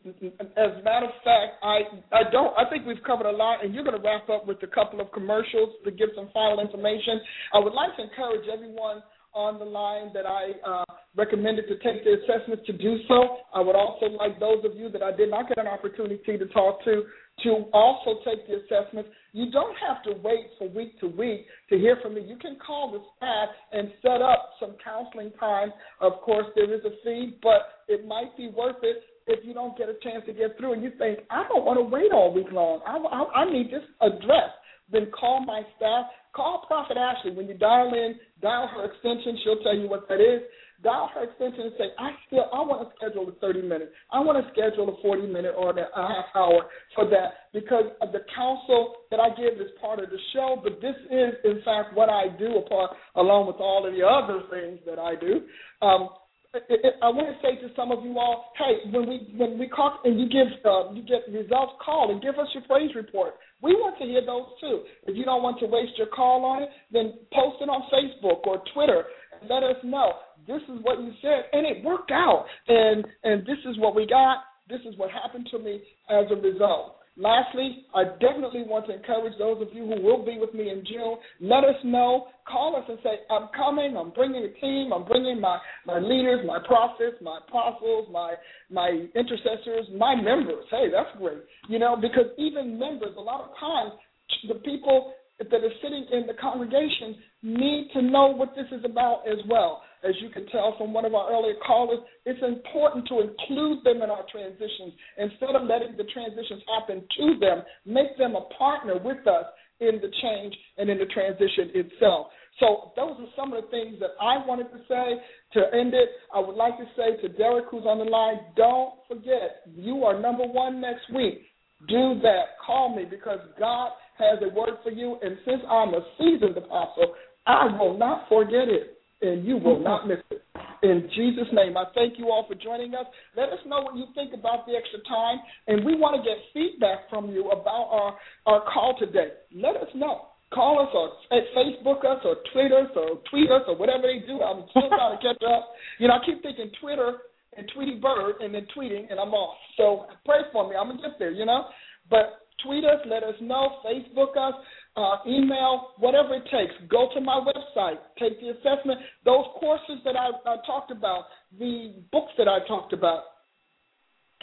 as a matter of fact, I, I don't. I think we've covered a lot, and you're going to wrap up with a couple of commercials to give some final information. I would like to encourage everyone on the line that I uh, recommended to take the assessments to do so. I would also like those of you that I did not get an opportunity to talk to to also take the assessments. You don't have to wait for week to week to hear from me. You can call the staff and set up some counseling time. Of course, there is a fee, but it might be worth it if you don't get a chance to get through and you think, I don't want to wait all week long. I, I, I need this addressed. Then call my staff. Call Prophet Ashley. When you dial in, dial her extension. She'll tell you what that is. Dial her extension and say, I still, I want to schedule a thirty minute. I want to schedule a forty minute or a half hour for that because of the counsel that I give is part of the show, but this is, in fact, what I do apart, along with all of the other things that I do. Um, It, it, I want to say to some of you all, hey, when we when we call and you give uh, you get results, call and give us your praise report. We want to hear those too. If you don't want to waste your call on it, then post it on Facebook or Twitter and let us know this is what you said and it worked out, and and this is what we got. This is what happened to me as a result. Lastly, I definitely want to encourage those of you who will be with me in June. Let us know. Call us and say, I'm coming. I'm bringing a team. I'm bringing my, my leaders, my prophets, my apostles, my my intercessors, my members. Hey, that's great. You know, because even members, a lot of times, the people that are sitting in the congregation need to know what this is about as well. As you can tell from one of our earlier callers, it's important to include them in our transitions. Instead of letting the transitions happen to them, make them a partner with us in the change and in the transition itself. So those are some of the things that I wanted to say. To end it, I would like to say to Derek, who's on the line, don't forget, you are number one next week. Do that. Call me because God has a word for you, and since I'm a seasoned apostle, I will not forget it. And you will not miss it. In Jesus' name, I thank you all for joining us. Let us know what you think about the extra time, and we want to get feedback from you about our, our call today. Let us know. Call us or Facebook us or Twitter us or tweet us or whatever they do. I'm still trying to catch up. You know, I keep thinking Twitter and Tweety Bird and then tweeting, and I'm off. So pray for me. I'm going to get there, you know. But tweet us, let us know, Facebook us. Uh, email, whatever it takes. Go to my website. Take the assessment. Those courses that I, I talked about, the books that I talked about.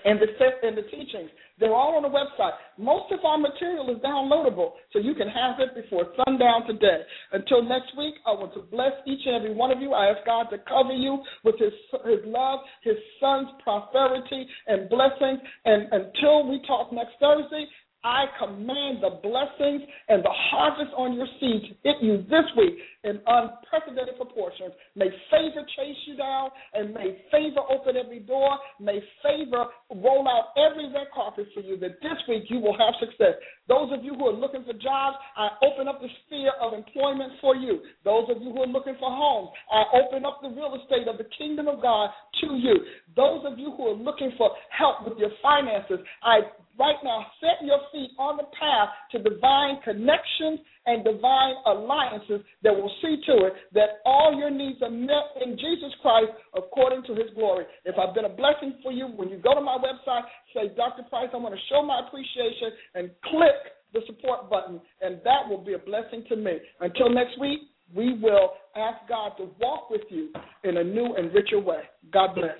and the and the teachings. They're all on the website. Most of our material is downloadable, so you can have it before sundown today. Until next week, I want to bless each and every one of you. I ask God to cover you with his, his love, his son's prosperity and blessings. And until we talk next Thursday, I command the blessings and the harvest on your seed to hit you this week in unprecedented proportions. May favor chase you down, and may favor open every door. May favor roll out every red carpet for you, that this week you will have success. Those of you who are looking for jobs, I open up the sphere of employment for you. Those of you who are looking for homes, I open up the real estate of the kingdom of God to you. Those of you who are looking for help with your finances, I right now set your feet on the path to divine connections and divine alliances that will see to it that all your needs are met in Jesus Christ according to his glory. If I've been a blessing for you, when you go to my website, say, Doctor Price, I want to show my appreciation, and click the support button, and that will be a blessing to me. Until next week, we will ask God to walk with you in a new and richer way. God bless.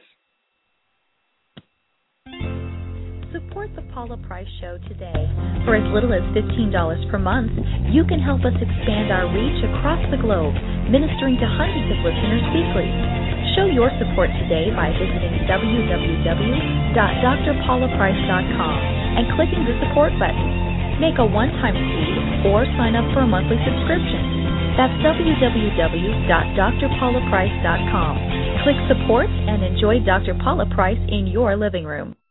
Support the Paula Price Show today. For as little as fifteen dollars per month, you can help us expand our reach across the globe, ministering to hundreds of listeners weekly. Show your support today by visiting w w w dot d r paula price dot com and clicking the support button. Make a one-time fee or sign up for a monthly subscription. That's w w w dot d r paula price dot com. Click support and enjoy Doctor Paula Price in your living room.